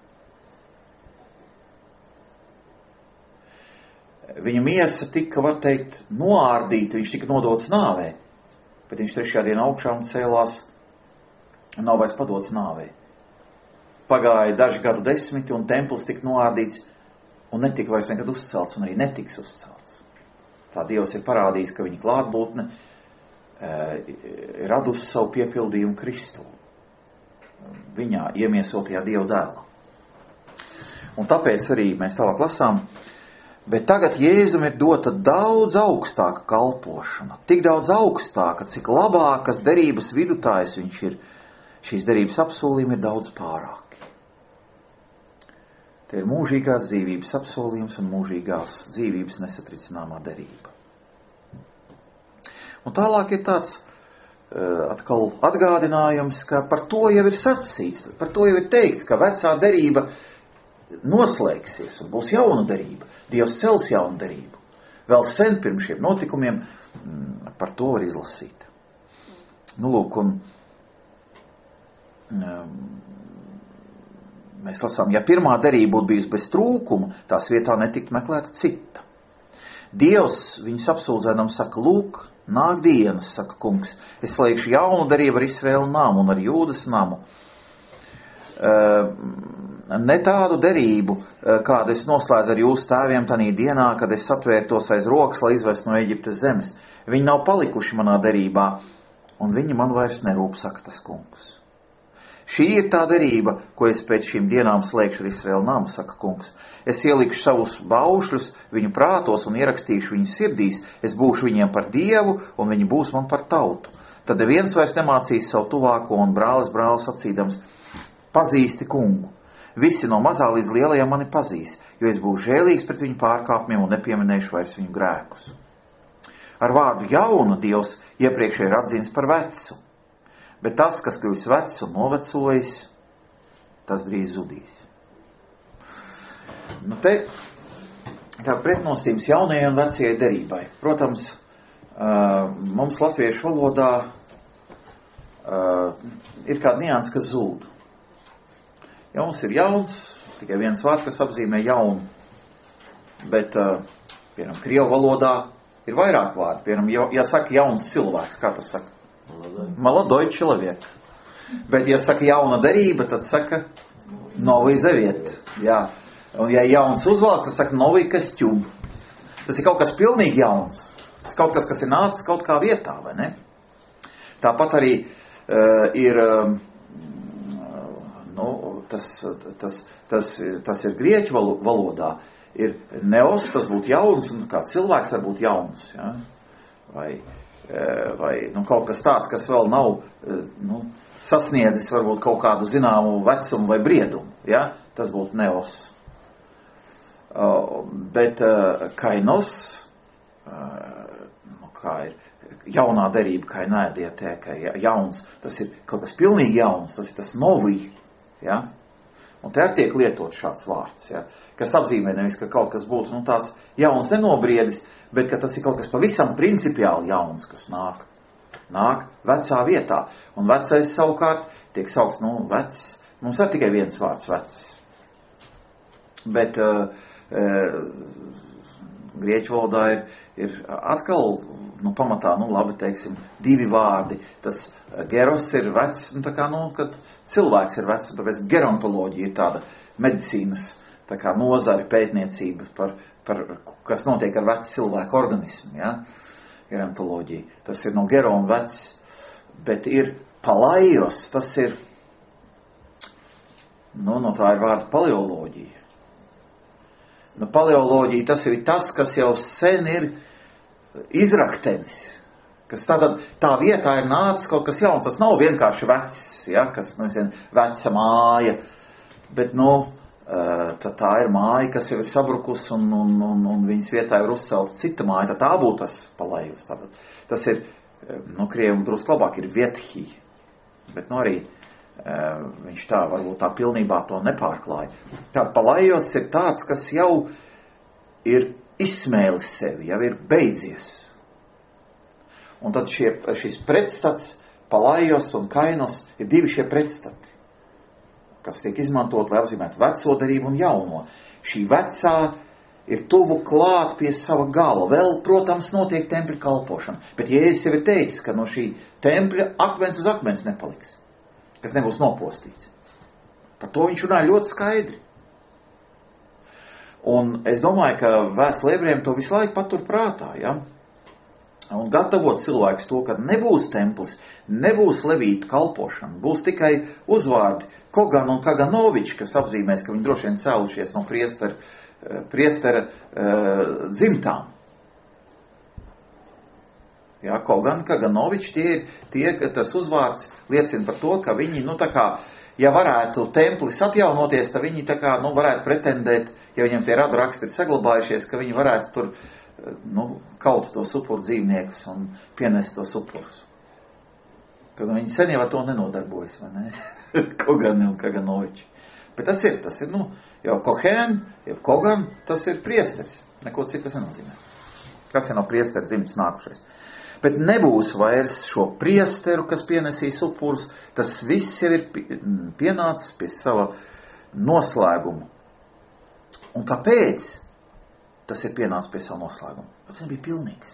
Viņa miesa tika, var teikt, noārdīta, viņš tika nodots nāvē, bet viņš trešajā dienā augšām cēlās un nav vairs padots nāvē. Pagāja daži gadu desmiti, un templis tika noārdīts, un netika vairs nekad uzcelts, un arī netiks uzcelts. Tā Dievs ir parādījis, ka viņa klātbūtne radusi savu piepildījumu Kristu, viņā iemiesotajā Dieva dēlā. Un tāpēc arī mēs tālāk lasām, bet tagad Jēzum ir dota daudz augstāka kalpošana, tik daudz augstāka, cik labākas derības vidutājs viņš ir, šīs derības apsolījumi ir daudz pārāki. Te ir mūžīgās dzīvības apsolījums un mūžīgās dzīvības nesatricināmā derība. Un tālāk ir tāds uh, atkal atgādinājums, ka par to jau ir sacīts, par to jau ir teikts, ka vecā derība noslēgsies un būs jauna derība. Dievs cels jaunu derību. Vēl sen pirms šiem notikumiem mm, par to var izlasīt. Nu, lūk, un um, mēs lasām, ja pirmā derība būtu bijusi bez trūkuma, tās vietā netiktu meklēta cita. Dievs viņus apsūdzēdam saka, lūk, nāk dienas, saka kungs, es slēgšu jaunu derību ar Izraēlu namu un ar Jūdas namu. Uh, ne tādu derību, uh, kādu es noslēdzu ar jūsu tēviem tanī dienā, kad es atvērtos aiz rokas, lai izvest no Eģiptes zemes. Viņi nav palikuši manā derībā, un viņi man vairs nerūp, saka tas kungs. Šī ir tā derība, ko es pēc šīm dienām slēgšu ar Izraēlu namu, saka kungs. Es ielikšu savus baušļus viņu prātos un ierakstīšu viņu sirdīs. Es būšu viņiem par Dievu, un viņi būs man par tautu. Tad neviens vairs nemācīs savu tuvāko un brālis brālis sacīdams, pazīsti kungu. Visi no mazā līdz lielajiem mani pazīs, jo es būšu žēlīgs pret viņu pārkāpumiem un nepieminēšu vairs viņu grēkus. Ar vārdu jaunu Dievs iepriekšēji ir atzins par vecu, bet tas, kas kļuvis vecs un novecojis, tas drīz zudīs. Nu te tā pretnostības jaunajai un vecajai derībai. Protams, mums latviešu valodā ir kāda nianses, kas zūd. Jauns ir jauns, tikai viens vārds, kas apzīmē jaunu. Bet, uh, piemēram, krievu valodā ir vairāk vārdu. Piemēram, ja, ja saka jauns cilvēks, kā tas saka? Молодой человек. Bet, ja saka jauna derība, tad saka новый завет. Jā. Un, ja jauns uzvārds, tad saka новый костюм. Tas ir kaut kas pilnīgi jauns. Tas ir kaut kas, kas ir nācis kaut kā vietā, vai ne? Tāpat arī uh, ir... Uh, nu, Tas, tas, tas, tas ir grieķu valodā, ir neos, tas būtu jauns, un kā cilvēks var būt jauns, ja? vai, vai nu, kaut kas tāds, kas vēl nav nu, sasniedzis varbūt kaut kādu zināmu vecumu vai briedumu, ja? Tas būtu neos. Uh, bet uh, kainos, uh, nu, kā ir jaunā derība, kā ir nēdietē, kā ir jauns, tas ir kaut kas pilnīgi jauns, tas ir tas novī. Ja? Un te arī tiek lietot šāds vārds, ja? Kas apzīmē nevis, ka kaut kas būtu nu, tāds jauns nenobriedis, bet ka tas ir kaut kas pavisam principiāli jauns, kas nāk. Nāk vecā vietā. Un vecais savukārt tiek saukts, nu, vecs. Mums ir tikai viens vārds vecs. Bet uh, uh, grieķu valodā ir, ir atkal, nu, pamatā, nu, labi, teiksim, divi vārdi. Tas geros ir vecs, nu, tā kā, nu, kad cilvēks ir vecs, un tāpēc gerontoloģija ir tāda medicīnas, tā kā nozari pētniecība par, par, kas notiek ar vecu cilvēku organismu, ja? Gerontoloģija. Tas ir no gero un vecs, bet ir palaios, tas ir, nu, no tā ir vārda paleoloģija. Nu, paleoloģija, tas ir tas, kas jau sen ir izraktenis. Kas tātad tā vietā ir nācis kaut kas jauns. Tas nav vienkārši vecs, ja, kas, nu, zin, veca māja, bet, nu, tā, tā ir māja, kas jau ir sabrukus un, un, un, un viņas vietā ir uzcelta cita māja, tad tā būtu tas palējus. Tātad, tas ir, nu, krievu drusku labāk ir viethī, bet, nu, arī viņš tā, varbūt tā pilnībā to nepārklāja. Tātad palējos ir tāds, kas jau ir izsmēlis sevi, jau ir beidzies. Un tad šie, šis pretstats, palaios un kainos, ir divi šie pretstati, kas tiek izmantot, lai apzīmētu veco derību un jauno. Šī vecā ir tuvu klāt pie sava gala. Vēl, protams, notiek tempļa kalpošana, bet Jēzus jau ir teicis, ka no šī tempļa akmens uz akmens nepaliks, kas nebūs nopostīts. Par to viņš runāja ļoti skaidri. Un es domāju, ka vēstule ebrejiem to visu laiku patur prātā, ja? Un gatavot cilvēks to, ka nebūs templis, nebūs levītu kalpošana, būs tikai uzvārdi Kogan un Kaganoviči, kas apzīmēs, ka viņi droši vien cēlušies no priestera, priestera uh, dzimtām. Ja, Kogan, Kaganoviči, tie ir tie, ka tas uzvārds liecina par to, ka viņi, nu tā kā, ja varētu templis atjaunoties, tad viņi tā kā, nu, varētu pretendēt, ja viņam tie radu raksti ir saglabājušies, ka viņi varētu tur, nu, kaut tos upuru dzīvniekus un pienest tos upurus. Kad viņi sen jau ar to nenodarbojas, vai ne? Kogani un Kaganoviči. Bet tas ir, tas ir, nu, jau Kohen, jau Kogan, tas ir priesteris. Neko citu tas nenozīmē. Kas ir no priestera dzimtas nākušais. Bet nebūs vairs šo priesteru, kas pienesīs upurus. Tas viss jau ir pienācis pie sava noslēguma. Un kāpēc tas ir pienācis pie sava noslēguma? Tas nebija pilnīgs.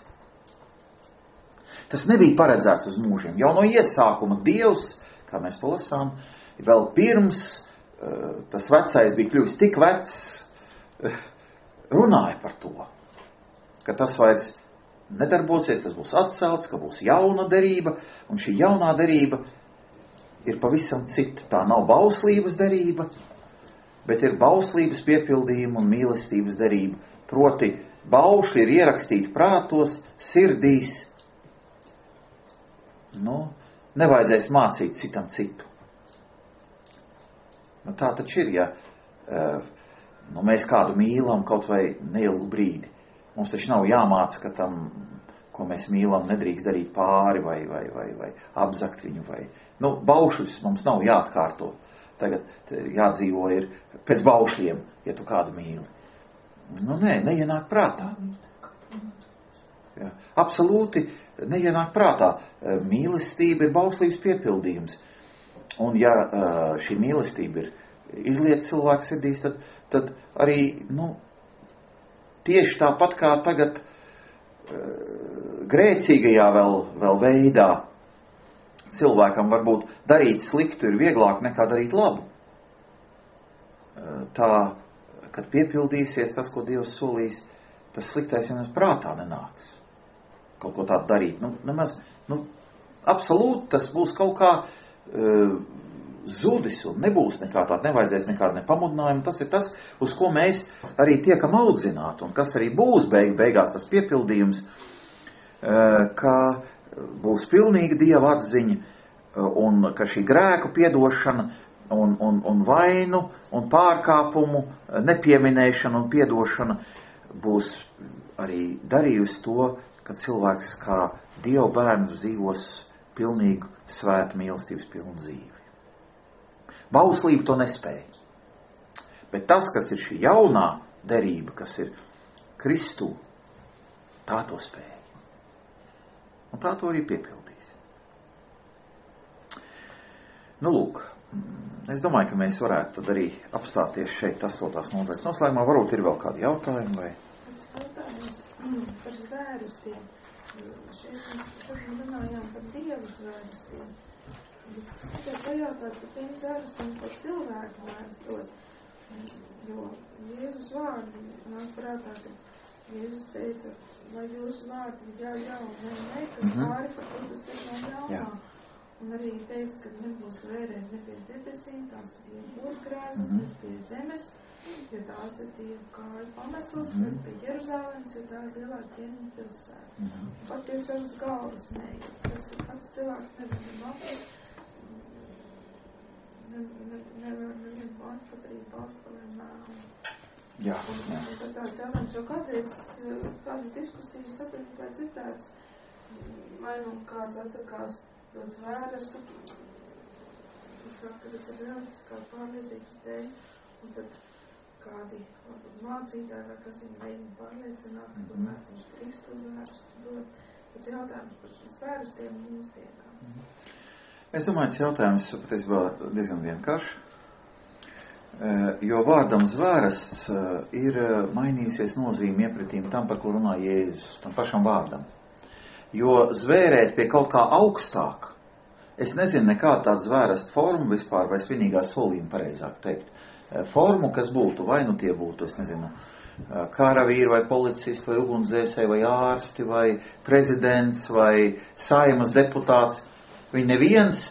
Tas nebija paredzēts uz mūžiem. Jau no iesākuma Dievs, kā mēs to lasām, vēl pirms tas vecais bija kļuvis tik vecs, runāja par to, ka tas vairs nedarbosies, tas būs atcelts, ka būs jauna derība, un šī jaunā derība ir pavisam cita. Tā nav bauslības derība, bet ir bauslības piepildījuma un mīlestības derība. Proti, baušļi ir ierakstīti prātos, sirdīs. Nu, nevajadzēs mācīt citam citu. Nu, tā taču ir, ja nu, mēs kādu mīlam kaut vai neilgu brīdi. Mums taču nav jāmāca, ka tam, ko mēs mīlam, nedrīkst darīt pāri vai, vai, vai, vai apzakt viņu. Vai, nu, baušļus mums nav jāatkārto. Tagad jādzīvo ir pēc baušļiem, ja tu kādu mīli. Nu, nē, neienāk prātā. Ja, absolūti neienāk prātā. Mīlestība ir bauslības piepildījums. Un ja šī mīlestība ir izlieta cilvēku sirdīs, tad, tad arī, nu, tieši tāpat kā tagad grēcīgajā vēl, vēl veidā cilvēkam varbūt darīt sliktu ir vieglāk nekā darīt labu. Tā, kad piepildīsies tas, ko Dievs solīs, tas sliktais jau mums prātā nenāks. Kaut ko tādu darīt. Nu, nemaz, nu, absolūti tas būs kaut kā uh, zudis un nebūs nekā tāda, nevajadzēs nekāda nepamudinājuma. Tas ir tas, uz ko mēs arī tiekam audzināti un kas arī būs beig, beigās tas piepildījums, uh, ka būs pilnīga Dieva atziņa uh, un ka šī grēku piedošana un, un, un vainu un pārkāpumu uh, nepieminēšana un piedošana būs arī darījusi to, ka cilvēks kā Dieva bērns dzīvos pilnīgu svētu mīlestības pilnu dzīvi. Bauslība to nespēja. Bet tas, kas ir šī jaunā derība, kas ir Kristū, tā to spēja. Un tā to arī piepildīs. Nu, lūk, es domāju, ka mēs varētu tad arī apstāties šeit astotās nodaļas noslēgumā. Varbūt ir vēl kādi jautājumi vai... Pēc jautājums par zvērestiem. Šeit mēs šodien runājām par Dievu zvērestiem. Es tikai pajautāt par tiem zvērestiem, ko cilvēku vērstot. Jo Jēzus vārdi nāk prātā, ka Jēzus teica, lai jūsu vārdi ir jā, jā, un ne, ne, kas pāri par to tas ir no ļaunā. Un arī teica, ka nebūs vērēt ne pie debesīm, tās ir Dieva burtgrēzes, ne pie zemes, jo tās ir Dieva kāju pamesls, mm-hmm. pēc pie Jeruzālēmas, jo tā ir lielā ķēniņa pilsēta. Mm-hmm. Pat pie savas galvas mēģi. Tas, ka pats cilvēks nevar nemākties, nevar nevienu bantu, pat arī bantu, vai mēlu. Jā, jā. Un tad tāds jautājums, jo kādreiz, kādas diskusijas sapratu, vai dzirdēts, vai nu kāds atsakās dot vērestu, saka, ka tas ir reliģiskā pārliecības dēļ, un tad kādi mācītāji vai kas viņu mēģina pārliecināt, ka tomēr viņš drīkst uz vērstu dot. Pēc jautājums par šīs vērstiem mūsdienām. Es domāju, tas jautājums patiesībā diezgan vienkārši, jo vārdam zvērsts ir mainījusies nozīme iepratīm tam, par ko runā Jēzus, tam pašam vārdam. Jo zvērēt pie kaut kā augstāk, es nezinu nekādu tādu zvērstu formu vispār, vai svinīgā solījuma pareizāk teikt, formu, kas būtu, vai nu tie būtu, es nezinu, karavīri vai policisti vai ugunsdzēsēji vai ārsti vai prezidents vai Saimas deputāts, viņi neviens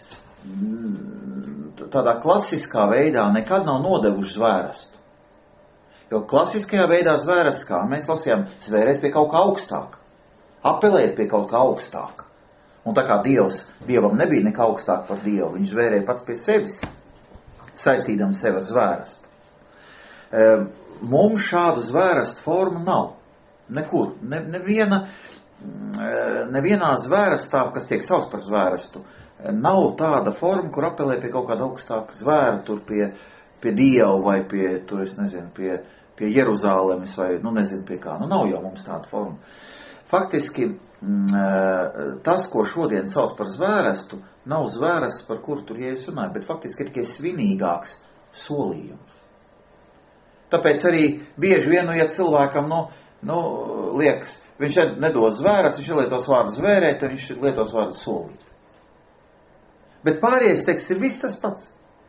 tādā klasiskā veidā nekad nav nodevuši zvērestu. Jo klasiskajā veidā zvērests, kā mēs lasījām, zvērēt pie kaut kā augstāka, apelēt pie kaut kā augstāka. Un tā kā Dievs, Dievam nebija nekā augstāk par Dievu, viņš zvērēja pats pie sevis, saistīdam sevi ar zvērestu. E, mums šādu zvērestu formu nav. Nekur. Ne, neviena, nevienā zvērestā, kas tiek sauc par zvērestu, nav tāda forma, kur apelē pie kaut kāda augstāka zvēra, tur pie, pie Dieva vai pie, tur es nezinu, pie, pie Jeruzālemes vai, nu nezinu pie kā. Nu nav jau mums tāda forma. Faktiski, tas, ko šodien sauc par zvērestu, nav zvērests, par kuru tur Jēzus runāja, bet faktiski ir tikai svinīgāks solījums. Tāpēc arī bieži vien, nu, ja cilvēkam, nu, nu liekas, viņš nedos zvērestu, viņš lietos vārdu zvērēt, tad viņš lietos vārdu solīt. Bet pārējais teksts ir viss tas pats.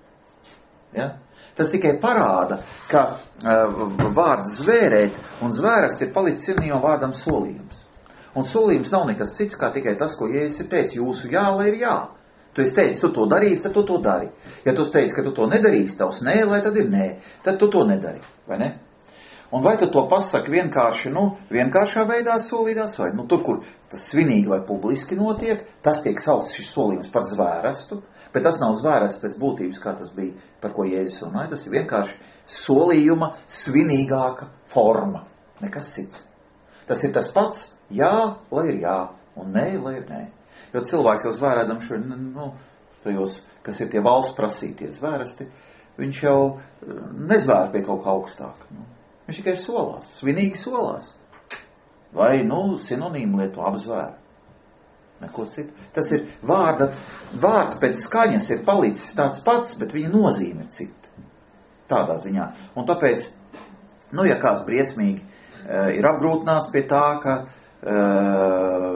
Ja? Tas tikai parāda, ka uh, vārds zvērēt un zvērests ir palicis sinonīms vārdam solījums. Un solījums nav nekas cits, kā tikai tas, ko Jēzus ir teicis. Jūsu jā, lai ir jā. Tu esi teicis, tu to darīsi, tad tu to dari. Ja tu teici, ka tu to nedarīsi, tavs nē, lai tad ir nē, tad tu to nedari. Vai ne? Un vai tu to pasaki vienkārši, nu, vienkāršā veidā solīdās, vai nu tur, kur tas svinīgi vai publiski notiek, tas tiek sauc šis solījums par zvērestu, bet tas nav zvērests pēc būtības, kā tas bija, par ko Jēzus runāja. Tas ir vienkārši solījuma svinīgāka forma. Nekas cits. Tas ir tas pats, jā, lai ir jā, un nē, lai ir nē. Jo cilvēks jau zvērēdam šo, nu, tajos, kas ir tie valsts prasītie zvēresti, viņš jau nezvēr pie kaut kā augstāk. Nu, viņš tikai solās, svinīgi solās. Vai, nu, sinonīmu lietu apzvēr. Neko citu. Tas ir vārda, vārds pēc skaņas ir palicis tāds pats, bet viņa nozīme ir cita. Tādā ziņā. Un tāpēc, nu, ja kāds briesmīgi uh, ir apgrūtināts pie tā, ka uh,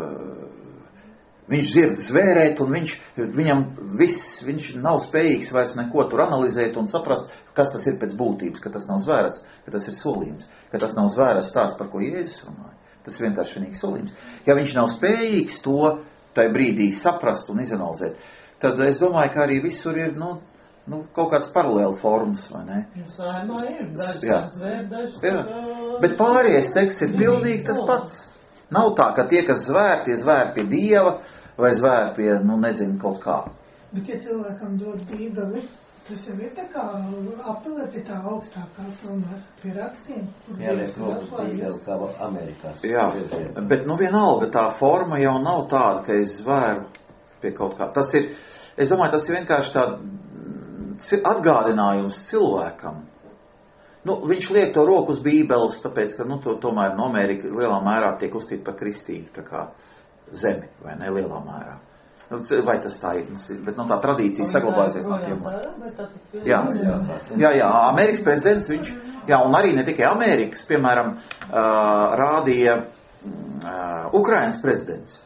viņš dzird zvērēt, un viņš, viņam viss, viņš nav spējīgs vairs neko tur analizēt un saprast, kas tas ir pēc būtības, ka tas nav zvēras, ka tas ir solījums, ka tas nav zvēras tāds, par ko Jēzus runāja. Tas ir vienkārši vienīgi solījums. Ja viņš nav spējīgs to tai brīdī saprast un izanalizēt, tad es domāju, ka arī visur ir, nu, nu kaut kāds paralēli formas, vai ne? Sājumā ir, dažs jā. Zvēr, dažs jā. Bet pārējais teksts ir pilnīgi tas pats. Nav tā, ka tie, kas zvēr, tie zvēr pie Dieva vai zvēr pie, nu, nezinu, kaut kā. Bet, ja cilvēkam dod Bībeli, tas jau ir tā kā apelē pie tā augstākā, tomēr pie rakstiem. Jā, liek rokas Bībeli, kā Amerikās. Jā, bet, nu, vienalga tā forma jau nav tāda, ka es zvēru pie kaut kā. Tas ir, es domāju, tas ir vienkārši tāda atgādinājums cilvēkam. Nu, viņš liek to roku uz Bībeles, tāpēc, ka, nu, to, tomēr no Amerika lielā mērā tiek uzstīt par kristīgu, tā kā zemi, vai ne, lielā mērā. Vai tas tā ir, bet, nu, tā tradīcija saglabājusies no tiem. Jā, jā, jā, Amerikas prezidents, viņš, jā, un arī ne tikai Amerikas, piemēram, rādīja Ukrainas prezidents.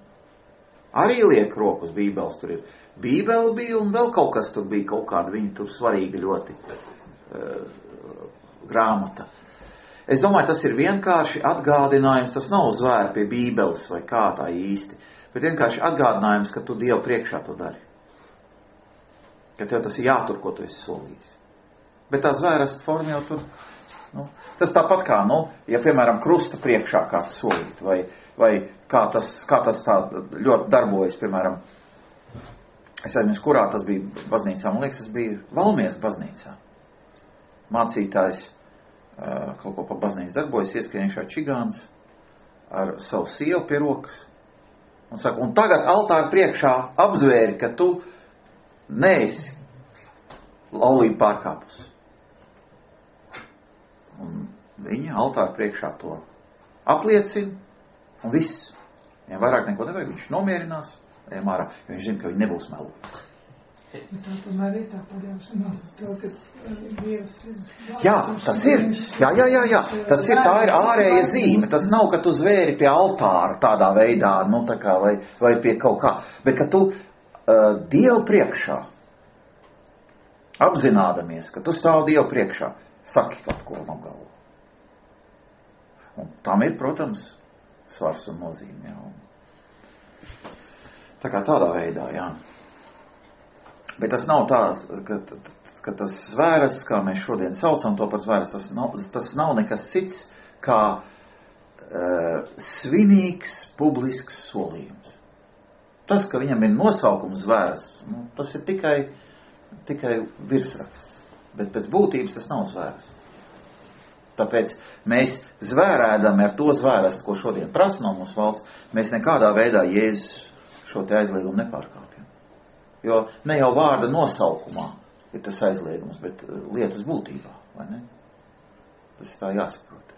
Arī liek roku uz Bībeles, tur ir Bībele bija un vēl kaut kas tur bija, kaut kāda viņa tur svarīga ļoti grāmata. Es domāju, tas ir vienkārši atgādinājums, tas nav zvēr pie Bībeles vai kā tā īsti, bet vienkārši atgādinājums, ka tu Dievu priekšā to dari. Ka tev tas ir jātur, ko tu esi solījis. Bet tā zvērasta forma jau tur, nu, tas tāpat kā, nu, ja, piemēram, krusta priekšā kā tas solīt, vai, vai kā tas, kā tas tā ļoti darbojas, piemēram, es aizmirsu, kurā tas bija baznīcā, man liekas, tas bija Valmieras baznīcā. Mācītājs uh, kaut ko pa baznīcu darbojas, ieskrien iekšā čigāns ar savu sievu pie rokas. Un saka, un tagad altāra priekšā apzvēri, ka tu neesi laulību pārkāpus. Un viņa altāra priekšā to apliecina, un viss. Viņam vairāk neko nevajag, viņš nomierinās, ejam ārā, jo viņš zina, ka viņi nebūs meloti. Bet tā tomēr ir tā paļaušanās uz to, ka Dievs ir... Jā, tas ir. Jā, jā, jā, jā. Tas ir, tā ir ārēja zīme. Tas nav, ka tu zvēri pie altāra tādā veidā, nu tā kā, vai, vai pie kaut kā. Bet, ka tu uh, Dievu priekšā apzinādamies, ka tu stāv Dievu priekšā, saki kaut ko no galva. Un tam ir, protams, svars un nozīme, jā. Tā kā tādā veidā, jā. Bet tas nav tā, ka, ka tas zvēras, kā mēs šodien saucam to par zvēras, tas nav, tas nav nekas cits, kā uh, svinīgs publisks solījums. Tas, ka viņam ir nosaukums zvēras, nu, tas ir tikai, tikai virsraksts. Bet pēc būtības tas nav zvēras. Tāpēc mēs zvērēdami ar to zvērestu, ko šodien prasa no mūsu valsts, mēs nekādā veidā Jēzus šo te aizliegumu nepārkāpjam. Jo ne jau vārda nosaukumā ir tas aizliegums, bet lietas būtībā, vai ne? Tas tā jāsaprot.